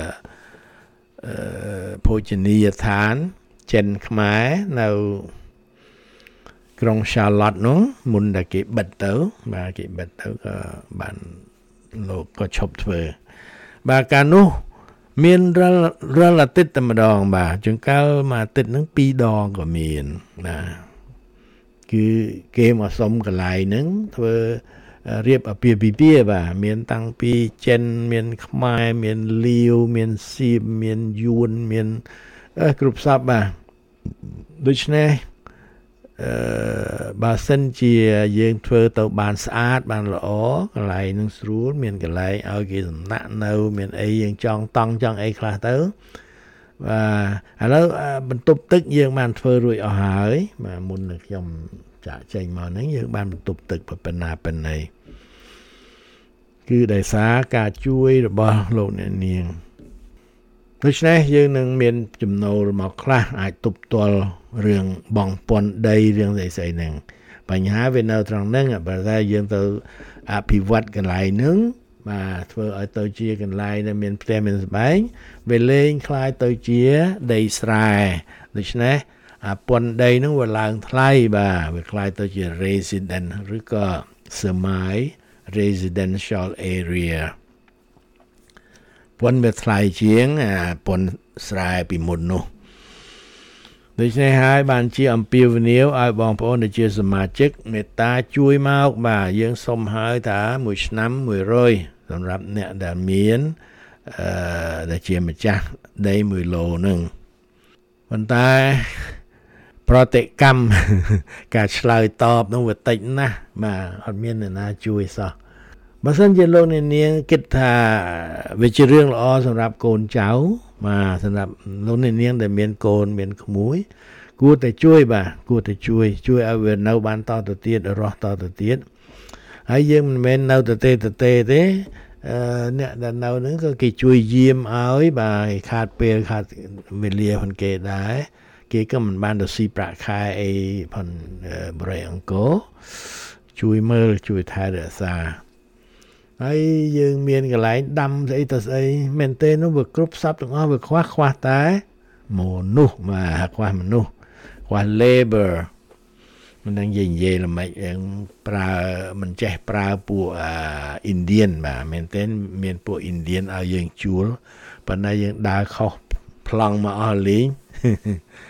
Speaker 3: ភោជនីយដ្ឋានចិនខ្មែរនៅក្រុង Charlotte នោះមុនដែលគេបិទទៅបាទគេបិទទៅក៏បានលោកក៏ឈប់ធ្វើបាទកាលនោះមានរលអាទិត្យតែម្ដងបាទជួនកាលមួយអាទិត្យហ្នឹងពីរដងក៏មានណាគឺគេមកសុំកន្លែងហ្នឹងធ្វើរៀបអាពាហ៍ពិពាហ៍បាទមានតាំងពីចិនមានខ្មែរមានលាវមានសៀមមានយួនមានគ្រប់សពបាទដូច្នេះអឺបើសិនជាយើងធ្វើទៅបានស្អាតបានល្អកន្លែងនឹងស្រួលមានកន្លែងឲ្យគេសំណាក់នៅមានអីយើងចង់តង់ចង់អីខ្លះទៅបាទឥឡូវបន្ទប់ទឹកយើងបានធ្វើរួចអស់ហើយបាទមុននឹងខ្ញុំចាក់ចេញមកហ្នឹងយើងបានបន្ទប់ទឹកប៉ុណ្ណាប៉ុណ្ណីគឺដោយសារការជួយរបស់លោកអ្នកនាងដូច្នេះយើងនឹងមានចំណូលមកខ្លះអាចទប់ទល់រឿងបងពន្ធដីរឿងស្អីស្អីហ្នឹងបញ្ហាវានៅត្រង់ហ្នឹងបើថាយើងទៅអភិវឌ្ឍកន្លែងហ្នឹងបាទធ្វើឲ្យទៅជាកន្លែងដែលមានផ្ទះមានសម្បែងវាលែងคล้ายទៅជាដីស្រែដូច្នេះអាពន្ធដីហ្នឹងវាឡើងថ្លៃបាទវាคล้ายទៅជា resident ឬក៏ semi residential area ពន្ធវាថ្លៃជាងពន្ធស្រែពីមុននោះដូច្នេះហើយបានជាអំពាវនាវឲ្យបងប្អូនដែលជាសមាជិកមេត្តាជួយមកបាទយើងសុំហើយថាមួយឆ្នាំមួយរយសម្រាប់អ្នកដែលមានអឺដែលជាម្ចាស់ដីមួយឡូហ្នឹងប៉ុន្តែប្រតិកម្មការឆ្លើយតបនោះវាតិចណាស់បាទអត់មានអ្នកណាជួយសោះបើសិនជាលោកអ្នកនាងគិតថាវាជារឿងល្អសម្រាប់កូនចៅបាទសម្រាប់លោកអ្នកនាងដែលមានកូនមានក្មួយគួរតែជួយបាទគួរតែជួយជួយឲ្យវានៅបានតទៅទៀតរស់តទៅទៀតហើយយើងមិនមែននៅទៅទេទៅទេទេអឺអ្នកដែលនៅហ្នឹងក៏គេជួយយាមឲ្យបាទខាតពេលខាតវេលាផងគេដែរគេក៏មិនបានទៅស៊ីប្រាក់ខែអីផងបរិយាអង្គរជួយមើលជួយថែរក្សាហើយយើងមានកន្លែងដាំស្អីទៅស្អីមែនទេនោះវាគ្រប់សពទាំងអស់វាខ្វះខ្វះតែមនុស្សបាទខ្វះមនុស្សខ្វះ labor មិនដឹងនិយាយនិយាយល្មិចយើងប្រើមិនចេះប្រើពួកអាឥណ្ឌានបាទមែនទេមានពួកឥណ្ឌានឲ្យយើងជួលប៉ុន្តែយើងដើរខុសប្លង់មកអស់លេង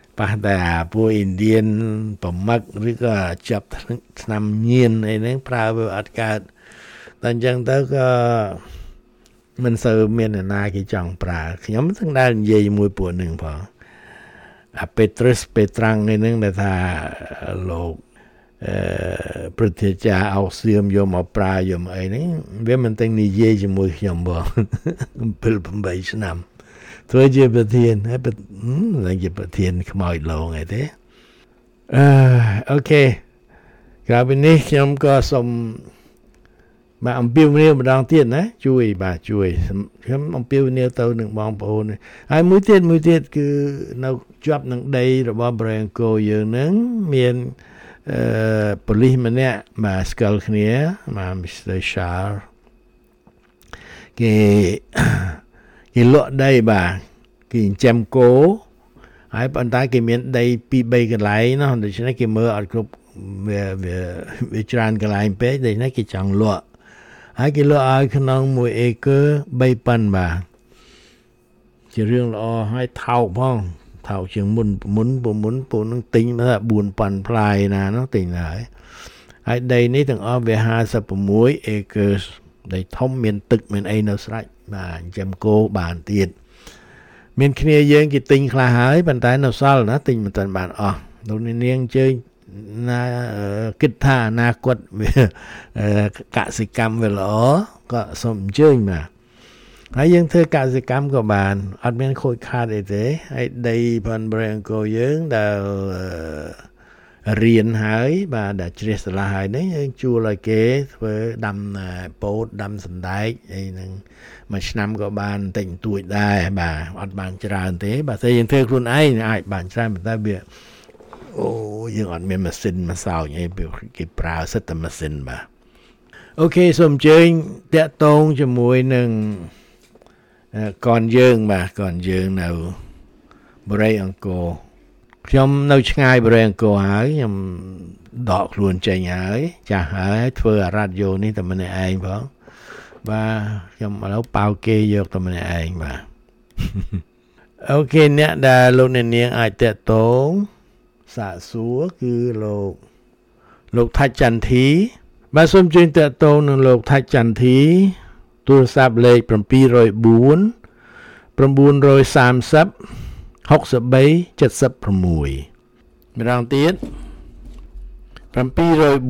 Speaker 3: ប៉ះតែពួកឥណ្ឌានប្រមឹកឬក៏ចាប់ឆ្នាំញៀនអីហ្នឹងប្រើវាអត់កើតតែអញ្ចឹងទៅក៏មិនសូវមានអ្នកណាគេចង់ប្រើខ្ញុំទាំងដែលនិយាយជាមួយពួកនឹងផងអា Petrus Petrang ឯហ្នឹងដែលថាលោកអឺប្រតិចាអោសៀមយកមកប្រើយកមកអីហ្នឹងវាមិនទាំងនិយាយជាមួយខ្ញុំបងពេលeightឆ្នាំធ្វើជាប្រធានហើយឡើងជាប្រធានខ្មោចលងអីទេអឺអូខេក្រៅពីនេះខ្ញុំក៏សូមបាទអំពាវនាវម្ដងទៀតណាជួយបាទជួយខ្ញុំអំពាវនាវទៅនឹងបងប្អូនហើយមួយទៀតមួយទៀតគឺនៅជាប់នឹងដីរបស់ប្រេងកូយើងនឹងមានអឺប៉ូលីសម្នាក់បាទស្គាល់គ្នាបាទ Mister Charles គេគេលក់ដីបាទគេចិញ្ចឹមគោហើយប៉ុន្តែគេមានដីtwo threeកន្លែងណាដូច្នេះគេមើលអត់គ្រប់វាវាច្រើនកន្លែងពេកដូច្នេះគេចង់លក់ហើយគេលក់ឲ្យក្នុងមួយអេកឺthreeប៉ុនបាទជារឿងល្អហើយថោកផងថោកជាងមុនមុនពុំមុនពូនឹងទិញមកថាfourប៉ុនផ្លាយណានោះទិញហើយហើយដីនេះទាំងអស់វាfifty-sixអេកឺដីធំមានទឹកមានអីនៅស្រេចបាទចិញ្ចឹមគោបានទៀតមានគ្នាយើងគេទិញខ្លះហើយប៉ុន្តែនៅសល់ណាទិញមិនទាន់បានអស់លោកនាងអញ្ជើញណាគិតថាអនាគតវាកសិកម្មវាល្អក៏សូមអញ្ជើញមកហើយយើងធ្វើកសិកម្មក៏បានអត់មានខូចខាតអីទេហើយដីផងប្រេងកូយើងដែលរៀនហើយបាទដែលជ្រះស្រឡះហើយនេះយើងជួលឲ្យគេធ្វើដាំពោតដាំសណ្ដែកអីហ្នឹងមួយឆ្នាំក៏បានតិចតួចដែរបាទអត់បានច្រើនទេបើតែយើងធ្វើខ្លួនឯងអាចបានច្រើនប៉ុន្តែវាអូយើងអត់មានម៉ាស៊ីនមកសោចអីគេប្រើសិតតែម៉ាស៊ីនបាទអូខេសូមអញ្ជើញតាក់ទងជាមួយនឹងកនយើងបាទកនយើងនៅបរិយអង្គរខ្ញុំនៅឆ្ងាយបរិយអង្គរហើយខ្ញុំដកខ្លួនចេញហើយចាស់ហើយធ្វើអារ៉ាឌីយ៉ូនេះតែម្នាក់ឯងផងបាទខ្ញុំឥឡូវប៉ៅគេយកតែម្នាក់ឯងបាទអូខេអ្នកដែលលោកអ្នកនាងអាចតាក់ទងសាកសួរគឺលោកលោកថាច់ចន្ទធីបាទសូមជួយតាក់ទងនឹងលោកថាច់ចន្ទធីទូរស័ព្ទលេខseven oh four nine three oh six three seven sixម្ដងទៀតseven oh four nine three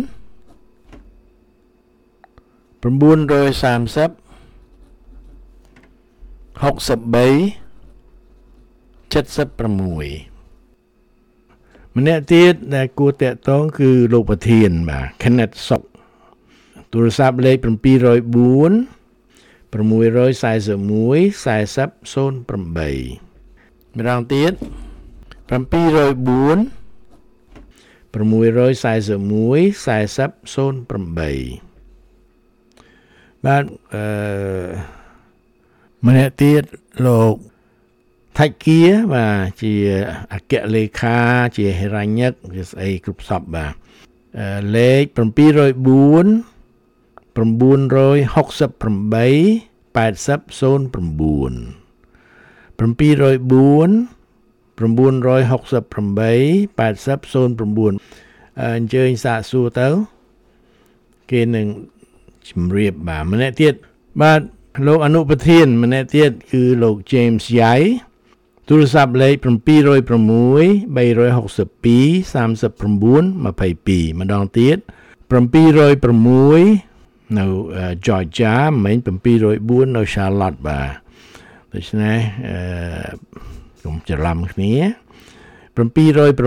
Speaker 3: six three seven sixម្នាក់ទៀតដែលគួរតាក់ទងគឺលោកប្រធានបាទ Kenneth Sok ទូរស័ព្ទលេខseven oh four six four one four oh oh eightម្ដងទៀតseven oh four four one four oh oh eightបាទអឺម្នាក់ទៀតលោកថាច់គៀបាទជាអគ្គលេខាជាហិរញ្ញិកជាស្អីគ្រប់សពបាទលេខseven oh four nine six eight eight oh nine seven oh four nine six eight eight oh nineអញ្ជើញសាកសួរទៅគេនឹងជំរាបបាទម្នាក់ទៀតបាទលោកអនុប្រធានម្នាក់ទៀតគឺលោក James Yai ទូរស័ព្ទលេខseven oh six three six two three nine twoម្ដងទៀតseven oh four sixនៅ Georgia មិនseven oh four fourនៅ Charlotte បាទដូច្នេះអឺកុំច្រឡំគ្នាseven oh four six three six two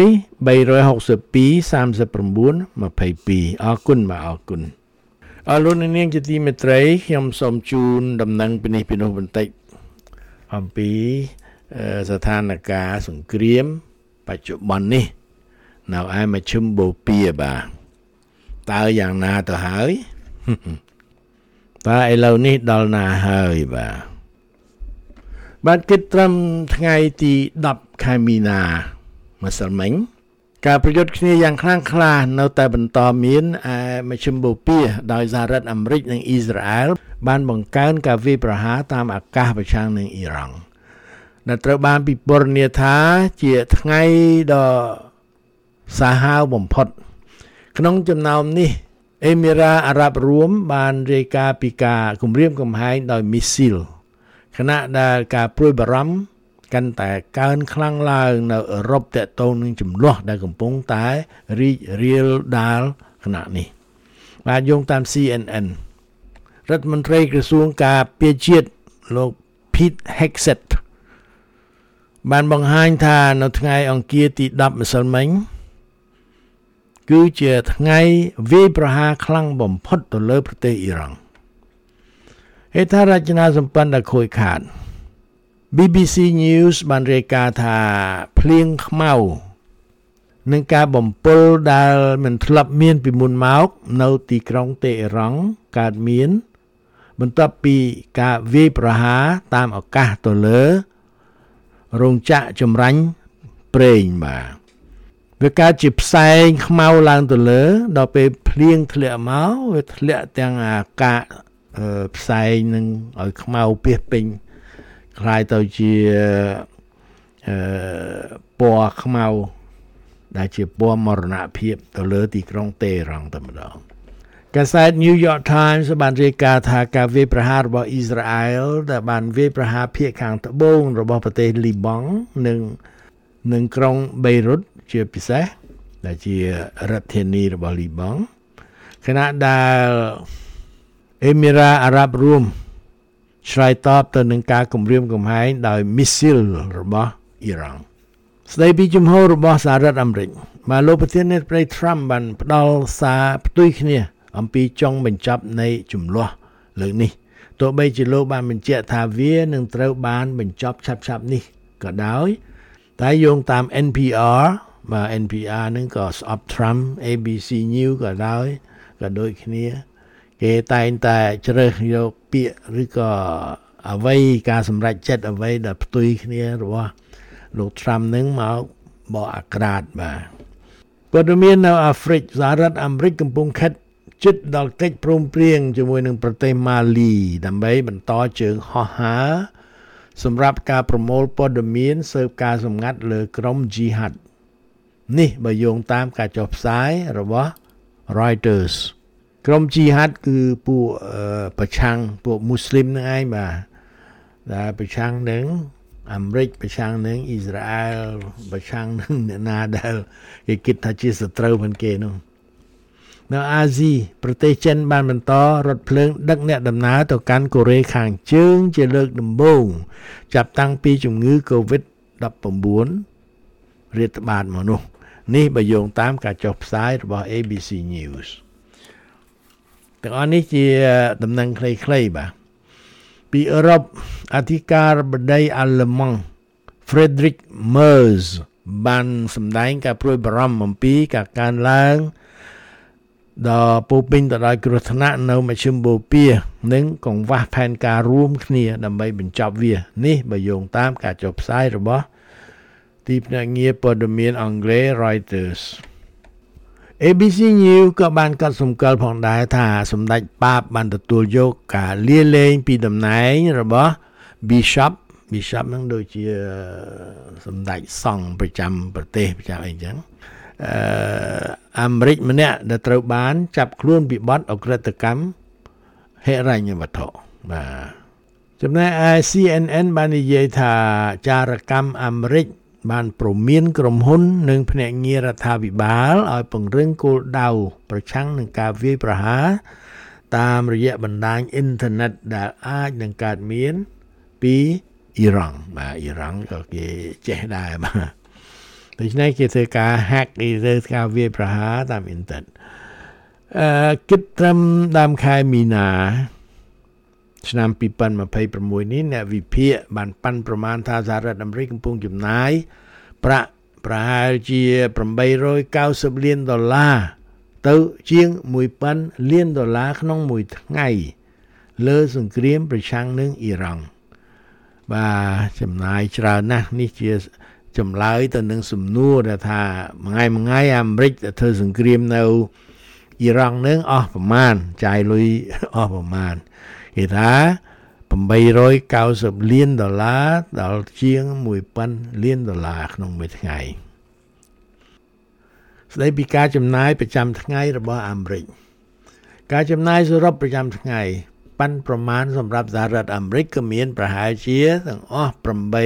Speaker 3: twoអរគុណបាទអរគុណអរលោកនាងជាទីមេត្រីខ្ញុំសូមជូនដំណឹងពីនេះពីនោះបន្តិចអំពីស្ថានភាពសង្គ្រាមបច្ចុប្បន្ននេះនៅឯមជ្ឈិមបូព៌ាបាទតើយ៉ាងណាទៅហើយតើឥឡូវនេះដល់ណាហើយបាទបាទគិតត្រឹមថ្ងៃទីtenខែមីនាម្សិលមិញការប្រយុទ្ធគ្នាយ៉ាងខ្លាំងក្លានៅតែបន្តមានឯមជ្ឈិមបូព៌ាដោយសហរដ្ឋអាមេរិកនិងអ៊ីស្រាអែលបានបង្កើនការវាយប្រហារតាមអាកាសប្រឆាំងនឹងអ៊ីរ៉ង់ដែលត្រូវបានពិពណ៌នាថាជាថ្ងៃដ៏សាហាវបំផុតក្នុងចំណោមនេះអេមីរ៉ាអារ៉ាប់រួមបានរាយការណ៍ពីការគំរាមកំហែងដោយមីស៊ីលខណៈដែលការព្រួយបារម្ភកាន់តែកើនខ្លាំងឡើងនៅអឺរ៉ុបទាក់ទងនឹងចំនួនដែលកំពុងតែរីករាលដាលខណៈនេះបាទយោងតាម C N N រដ្ឋមន្ត្រីក្រសួងការពារជាតិលោក Pete Hegseth បានបង្ហាញថានៅថ្ងៃអង្គារទីដប់ម្សិលមិញគឺជាថ្ងៃវាយប្រហារខ្លាំងបំផុតទៅលើប្រទេសអ៊ីរ៉ង់ហេដ្ឋារចនាសម្ព័ន្ធដែលខូចខាត ប៊ី ប៊ី ซี News បានរាយការណ៍ថាភ្លៀងខ្មៅនឹងការបំពុលដែលមិនធ្លាប់មានពីមុនមកនៅទីក្រុងតេហេរ៉ង់កើតមានបន្ទាប់ពីការវាយប្រហារតាមឱកាសទៅលើរោងចក្រចម្រាញ់ប្រេងបាទវាកើតជាផ្សែងខ្មៅឡើងទៅលើដល់ពេលភ្លៀងធ្លាក់មកវាធ្លាក់ទាំងអាកាសផ្សែងនឹងឲ្យខ្មៅពាសពេញคล้ายទៅជាអឺពណ៌ខ្មៅដែលជាពណ៌មរណភាពទៅលើទីក្រុងតេហេរ៉ង់តែម្ដងកាសែត New York Times បានរាយការណ៍ថាការវាយប្រហាររបស់អ៊ីស្រាអែលដែលបានវាយប្រហារភាគខាងត្បូងរបស់ប្រទេសលីបង់និងនិងក្រុងបេរុតជាពិសេសដែលជារដ្ឋធានីរបស់លីបង់ខណៈដែលអេមីរ៉ាអារ៉ាប់រួមឆ្លើយតបទៅនឹងការគំរាមកំហែងដោយមីស៊ីលរបស់អ៊ីរ៉ង់ស្ដីពីជំហររបស់សហរដ្ឋអាមេរិកមកលោកប្រធានាធិបតី Trump បានផ្ដល់សារផ្ទុយគ្នាអំពីចុងបញ្ចប់នៃជំលោះលើនេះទោះបីជាលោកបានបញ្ជាក់ថាវានឹងត្រូវបានបញ្ចប់ឆាប់ៗនេះក៏ដោយតែយោងតាម N P R បាទ N P R នឹងក៏ស្អប់ Trump A B C News ក៏ដោយក៏ដូចគ្នាគេតែងតែជ្រើសយកពាក្យឬក៏អ្វីការសម្រេចចិត្តអ្វីដែលផ្ទុយគ្នារបស់លោក Trump នឹងមកបកអាក្រាតបាទព័ត៌មាននៅអាហ្វ្រិកសហរដ្ឋអាមេរិកកំពុងខិតជិតដល់កិច្ចព្រមព្រៀងជាមួយនឹងប្រទេសម៉ាលីដើម្បីបន្តជើងហោះហើរសម្រាប់ការប្រមូលព័ត៌មានស៊ើបការសម្ងាត់លើក្រុម Jihad នេះបើយោងតាមការចុះផ្សាយរបស់ Reuters ក្រុម Jihad គឺពួកប្រឆាំងពួកមូស្លីមនឹងឯងបាទដែលប្រឆាំងនឹងអាមេរិកប្រឆាំងនឹងអ៊ីស្រាអែលប្រឆាំងនឹងអ្នកណាដែលគេគិតថាជាសត្រូវផងគេនោះនៅអាស៊ីប្រទេសចិនបានបន្តរថភ្លើងដឹកអ្នកដំណើរទៅកាន់កូរ៉េខាងជើងជាលើកដំបូងចាប់តាំងពីជំងឺ COVID ដប់ប្រាំបួន រាតត្បាតមកនោះនេះបើយោងតាមការចុះផ្សាយរបស់ A B C News ទាំងអស់នេះជាដំណឹងខ្លីៗបាទពីអឺរ៉ុបអធិការបតីអាល្លឺម៉ង់ Friedrich Merz បានសម្ដែងការព្រួយបារម្ភអំពីការកើនឡើងដល់ពោពេញទៅដោយគ្រោះថ្នាក់នៅមជ្ឈិមបូព៌ានិងកង្វះផែនការរួមគ្នាដើម្បីបញ្ចប់វានេះបើយោងតាមការចុះផ្សាយរបស់ទីភ្នាក់ងារព័ត៌មានអង់គ្លេស Reuters A B C News ក៏បានកត់សម្គាល់ផងដែរថាសម្ដេចប៉ាបបានទទួលយកការលាលែងពីតំណែងរបស់ Bishop Bishop នឹងដូចជាសម្ដេចសង្ឃប្រចាំប្រទេសប្រចាំអីចឹងអឺអាមេរិកម្នាក់ដែលត្រូវបានចាប់ខ្លួនពីបទអក្រិតកម្មហិរញ្ញវត្ថុបាទចំណែកឯ C N N បាននិយាយថាចារកម្មអាមេរិកបានព្រមានក្រុមហ៊ុននិងភ្នាក់ងាររដ្ឋាភិបាលឲ្យពង្រឹងគោលដៅប្រឆាំងនឹងការវាយប្រហារតាមរយៈបណ្ដាញអ៊ីនធឺណិតដែលអាចនឹងកើតមានពីអ៊ីរ៉ង់បាទអ៊ីរ៉ង់ក៏គេចេះដែរបាទដូច្នេះគេធ្វើការ hack គេធ្វើការវាយប្រហារតាមអ៊ីនធឺណិតអឺគិតត្រឹមដើមខែមីនាឆ្នាំពីរពាន់ម្ភៃប្រាំមួយនេះអ្នកវិភាគបានប៉ាន់ប្រមាណថាសហរដ្ឋអាមេរិកកំពុងចំណាយប្រាក់ប្រហែលជាប្រាំបីរយកៅសិបលានដុល្លារទៅជាងមួយពាន់លានដុល្លារក្នុងមួយថ្ងៃលើសង្គ្រាមប្រឆាំងនឹងអ៊ីរ៉ង់បាទចំណាយច្រើនណាស់នេះជាចម្លើយទៅនឹងសំណួរដែលថាមួយថ្ងៃមួយថ្ងៃអាមេរិកធ្វើសង្គ្រាមនៅអ៊ីរ៉ង់នឹងអស់ប្រមាណចាយលុយអស់ប្រមាណគេថា 890លានដុល្លារដល់ជាង1000លានដុល្លារក្នុងមួយថ្ងៃស្ដីពីការចំណាយប្រចាំថ្ងៃរបស់អាមេរិកការចំណាយសរុបប្រចាំថ្ងៃប៉ាន់ប្រមាណសម្រាប់សហរដ្ឋអាមេរិកក៏មានប្រហែលជាទាំងអស់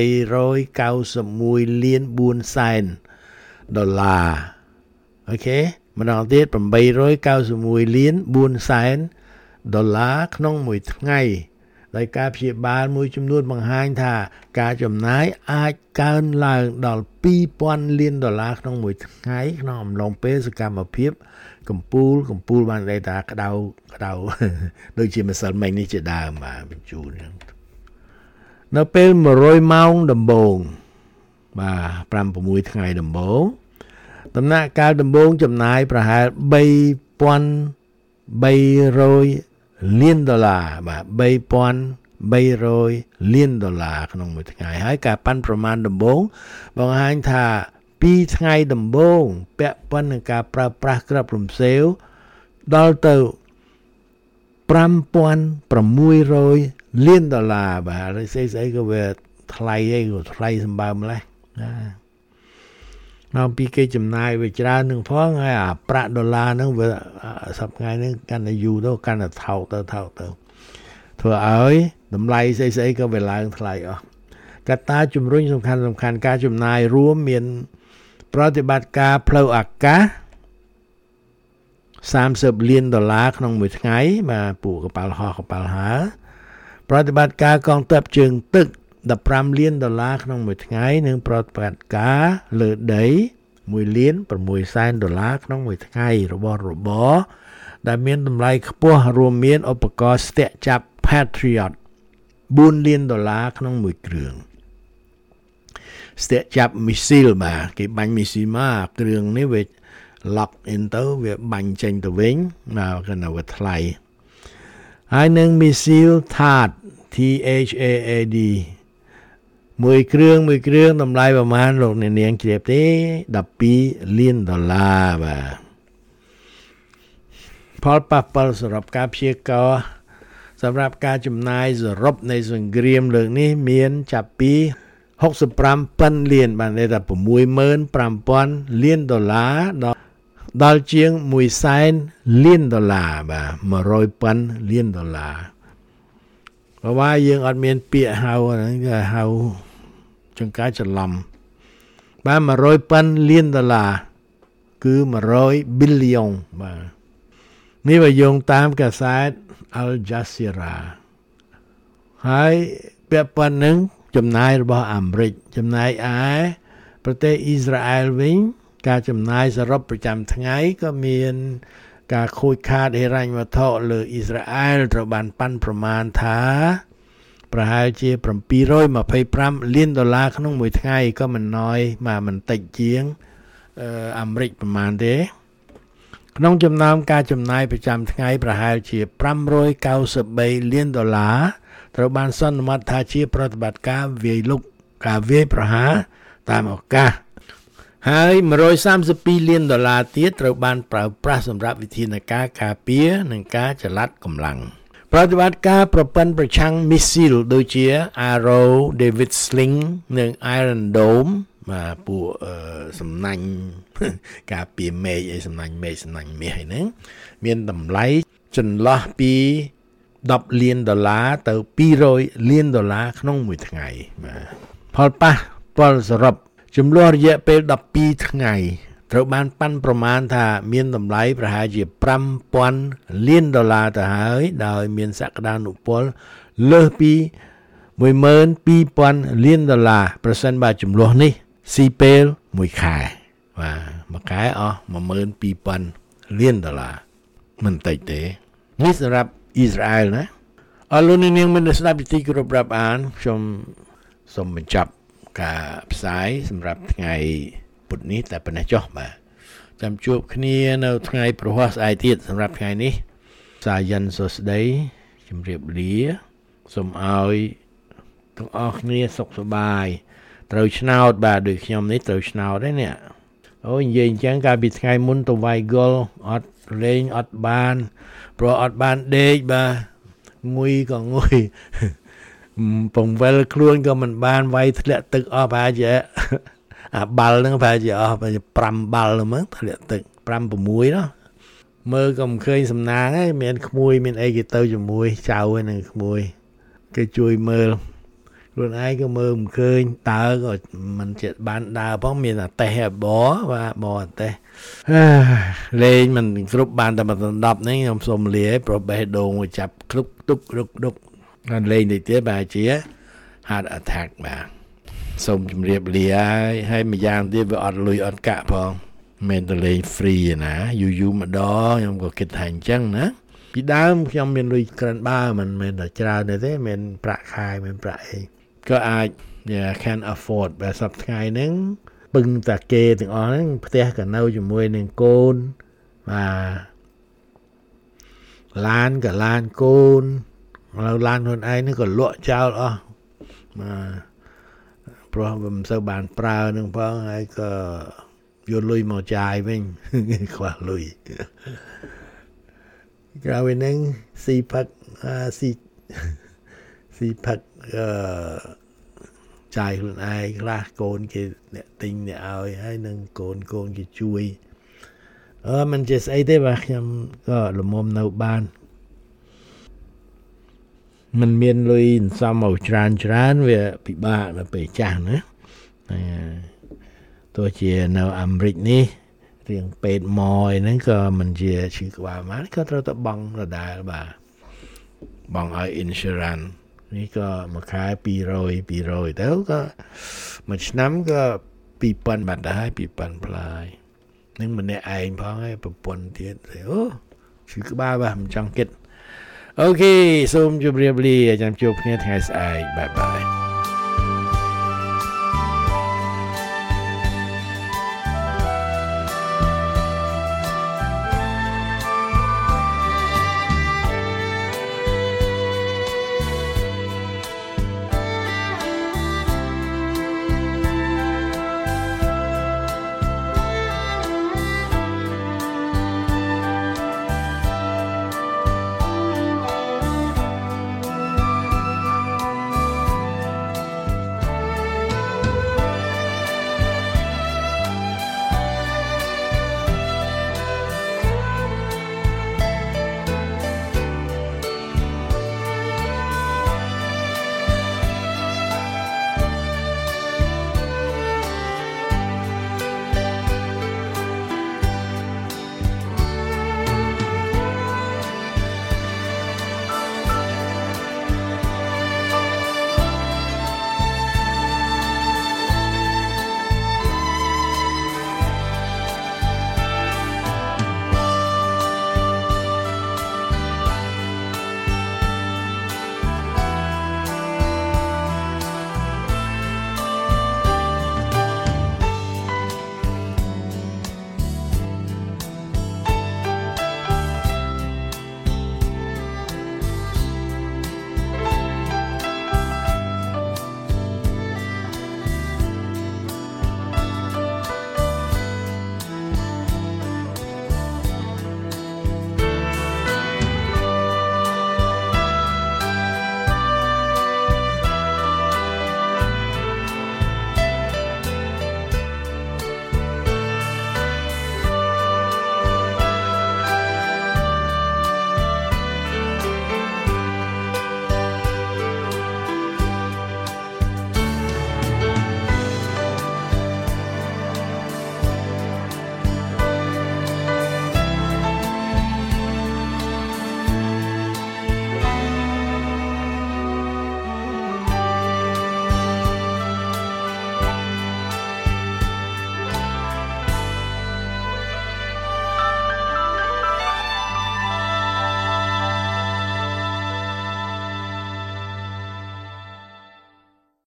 Speaker 3: 891លាន4សែនដុល្លារអូខេម្ដងទៀត891លាន4សែនដុល្លារក្នុងមួយថ្ងៃដោយការព្យាបាលមួយចំនួនបង្ហាញថាការចំណាយអាចកើនឡើងដល់2000លានដុល្លារក្នុងមួយថ្ងៃក្នុងអំឡុងពេលសកម្មភាពកម្ពូលកម្ពូលបានន័យថាក្តៅក្តៅដូចជាម្សិលមិញនេះជាដើមបាទបញ្ជូននៅពេល100ម៉ោងដំបូងបាទ5 6ថ្ងៃដំបូងដំណាក់កាលដំបូងចំណាយប្រហែល3300លានដុល្លារបាទ3300លានដុល្លារក្នុងមួយថ្ងៃហើយការប៉ាន់ប្រមាណដំបូងបង្ហាញថាពីថ្ងៃដំបូងពាក់ព័ន្ធនឹងការប្រើប្រាស់គ្រាប់រំសេវដល់ទៅ5600លានដុល្លារបាទហើយស្អីស្អីក៏វាថ្លៃអីក៏ថ្លៃសម្បើម្លេះណាមកពីគេចំណាយវាច្រើននឹងផងហើយអាប្រាក់ដុល្លារហ្នឹងវាសប្តាហ៍នេះកាន់តែយូរទៅកាន់តែថោកទៅថោកទៅធ្វើឲ្យតម្លៃស្អីស្អីក៏វាឡើងថ្លៃអស់កត្តាជំរុញសំខាន់សំខាន់ការចំណាយរួមមានប្រតិបត្តិការផ្លូវអាកាស30លានដុល្លារក្នុងមួយថ្ងៃបាទពួកកប៉ាល់ហោះកប៉ាល់ហើរប្រតិបត្តិការកងទ័ពជើងទឹក15លានដុល្លារក្នុងមួយថ្ងៃនិងប្រតិបត្តិការលើដី1លាន6សែនដុល្លារក្នុងមួយថ្ងៃរបស់របរដែលមានតម្លៃខ្ពស់រួមមានឧបករណ៍ស្ទាក់ចាប់ Patriot 4លានដុល្លារក្នុងមួយគ្រឿងស្ទាក់ចាប់មីស៊ីលបាទគេបាញ់មីស៊ីលមកគ្រឿងនេះវា lock in ទៅវាបាញ់ចេញទៅវិញមកគណៈវាថ្លៃហើយនឹងមីស៊ីល THAAD T H A A Dមួយគ្រឿងមួយគ្រឿងតម្លៃប្រមាណលោកអ្នកនាងជ្រាបទេ12លានដុល្លារបាទផលប៉ះពាល់សរុបការព្យាករណ៍សម្រាប់ការចំណាយសរុបនៃសង្គ្រាមលើកនេះមានចាប់ពី65ប៉ិនលានបានន័យថា65000លានដុល្លារដល់ដល់ជាង1សែនលានដុល្លារបាទ100ប៉ិនលានដុល្លារព្រោះว่าយើងអត់មានពាក្យហៅហ្នឹងគេហៅចង្ការច្រឡំបាទ100ប៉ិនលានដុល្លារគឺ100 billion បាទនេះបើយោងតាមកាសែត Al Jazeera ហើយពាក់ព័ន្ធនឹងចំណាយរបស់អាមេរិកចំណាយឯប្រទេសអ៊ីស្រាអែលវិញការចំណាយសរុបប្រចាំថ្ងៃក៏មានការខូចខាតហិរញ្ញវត្ថុលើអ៊ីស្រាអែលត្រូវបានប៉ាន់ប្រមាណថាប្រហែលជា725លានដុល្លារក្នុងមួយថ្ងៃក៏មិនណយមកមិនតិចជាងអាមេរិកប្រមាណទេក្នុងចំណោមការចំណាយប្រចាំថ្ងៃប្រហែលជា593លានដុល្លារត្រូវបានសន្មតថាជាប្រតិបត្តិការវាយលុកការវាយប្រហារតាមឱកាសហើយ132លានដុល្លារទៀតត្រូវបានប្រើប្រាស់សម្រាប់វិធានការការពារនិងការចល័តកម្លាំងប្រតិបត្តិការប្រព័ន្ធប្រឆាំងមីស៊ីលដូចជា Arrow David Sling និង Iron Dome បាទពួកសំណាញ់ការពារមេឃអីសំណាញ់មេឃសំណាញ់មាសអីហ្នឹងមានតម្លៃចន្លោះពី10លានដុល្លារទៅ200លានដុល្លារក្នុងមួយថ្ងៃបាទផលប៉ះពាល់សរុបចំនួនរយៈពេល12ថ្ងៃត្រូវបានប៉ាន់ប្រមាណថាមានតម្លៃប្រហែលជា5000លានដុល្លារទៅហើយដោយមានសក្តានុពលលើសពី12000លានដុល្លារប្រសិនបើចំនួននេះស៊ីពេលមួយខែបាទមួយខែអស់12000លានដុល្លារមិនតិចទេនេះសម្រាប់អ៊ីស្រាអែលណាអរលោកនាងមានស្ដាប់ពីទីគោរពរាប់អានខ្ញុំសូមបញ្ចប់ការផ្សាយសម្រាប់ថ្ងៃពុធនេះតែប៉ុណ្ណេះចុះបាទចាំជួបគ្នានៅថ្ងៃព្រហស្បតិ៍ទៀតសម្រាប់ថ្ងៃនេះសាយ័នសួស្ដីជម្រាបលាសូមឲ្យទាំងអស់គ្នាសុខសប្បាយត្រូវឆ្នោតបាទដូចខ្ញុំនេះត្រូវឆ្នោតđấyនេះអូនិយាយអញ្ចឹងកាលពីថ្ងៃមុនទៅវាយហ្គលអត់លេងអត់បានព្រោះអត់បានដេកបាទងុយក៏ងុយពងវិលខ្លួនក៏មិនបានវាយធ្លាក់ទឹកអស់ប្រហែលជាអាបាល់ហ្នឹងប្រហែលជាអស់ប្រហែលជា5បាល់ហ្មងធ្លាក់ទឹក5 6ណោះមើលក៏មិនឃើញសំណាងឯងមានក្មួយមានអីគេទៅជាមួយចៅឯនឹងក្មួយគេជួយមើលខ្លួនឯងក៏មើលមិនឃើញតើក៏មិនចិត្តបានដើរផងមានអាតេះបបាទបអាតេះលេងមិនគ្រប់បានតែមួយដប់នេះខ្ញុំសុំលាឲ្យប្របេះដូងចាប់គ្រប់ទុករុករុកដល់លេងតិចទៀតបាទជា heart attack បាទសូមជម្រាបលាហើយហើយម្យ៉ាងទៀតវាអត់លុយអត់កាក់ផងមិនទៅលេង free ណាយូរយូរម្ដងខ្ញុំក៏គិតថាអញ្ចឹងណាពីដើមខ្ញុំមានលុយក្រិនបើមិនមែនតែច្រើនទេមានប្រាក់ខែមានប្រាក់អីក៏អាច can afford បើសប្តាហ៍ថ្ងៃហ្នឹងពឹងតាគេទាំងអស់ហ្នឹងផ្ទះក៏នៅជាមួយនឹងកូនបាទឡានក៏ឡានកូនឥឡូវឡានខ្លួនឯងនេះក៏លក់ចោលអស់បាទព្រោះមិនសូវបានប្រើនឹងផងហើយក៏យកលុយមកចាយវិញខ្វះលុយក្រៅពីហ្នឹងស៊ីផឹកស៊ីស៊ីផឹកអឺចាយខ្លួនឯងខ្លះកូនគេអ្នកទិញអ្នកឲ្យហើយនឹងកូនកូនគេជួយអឺមិនចេះស្អីទេបាទខ្ញុំក៏លំមនៅបានมันមានលុយសំមកច្រើនច្រើនវាពិបាកដល់ពេលចាស់ណាទោះជានៅអាមេរិកនេះរៀងពេទ្យម៉យហ្នឹងក៏មិនជាឈឺក្បាលមកក៏ត្រូវតែបង់ដដែលបាទបង់ឲ្យ insurance នេះក៏មួយខែពីរយ ពីរយទៅក៏មួយឆ្នាំក៏ពីរពាន់បាត់ដែរពីរពាន់ផ្លាយនឹងម្នាក់ឯងផងហើយប្រពន្ធទៀតអូឈឺក្បាលបាទមិនចង់គិតអូខេសូមជម្រាបលាចាំជួបគ្នាថ្ងៃស្អែកបាយបាយ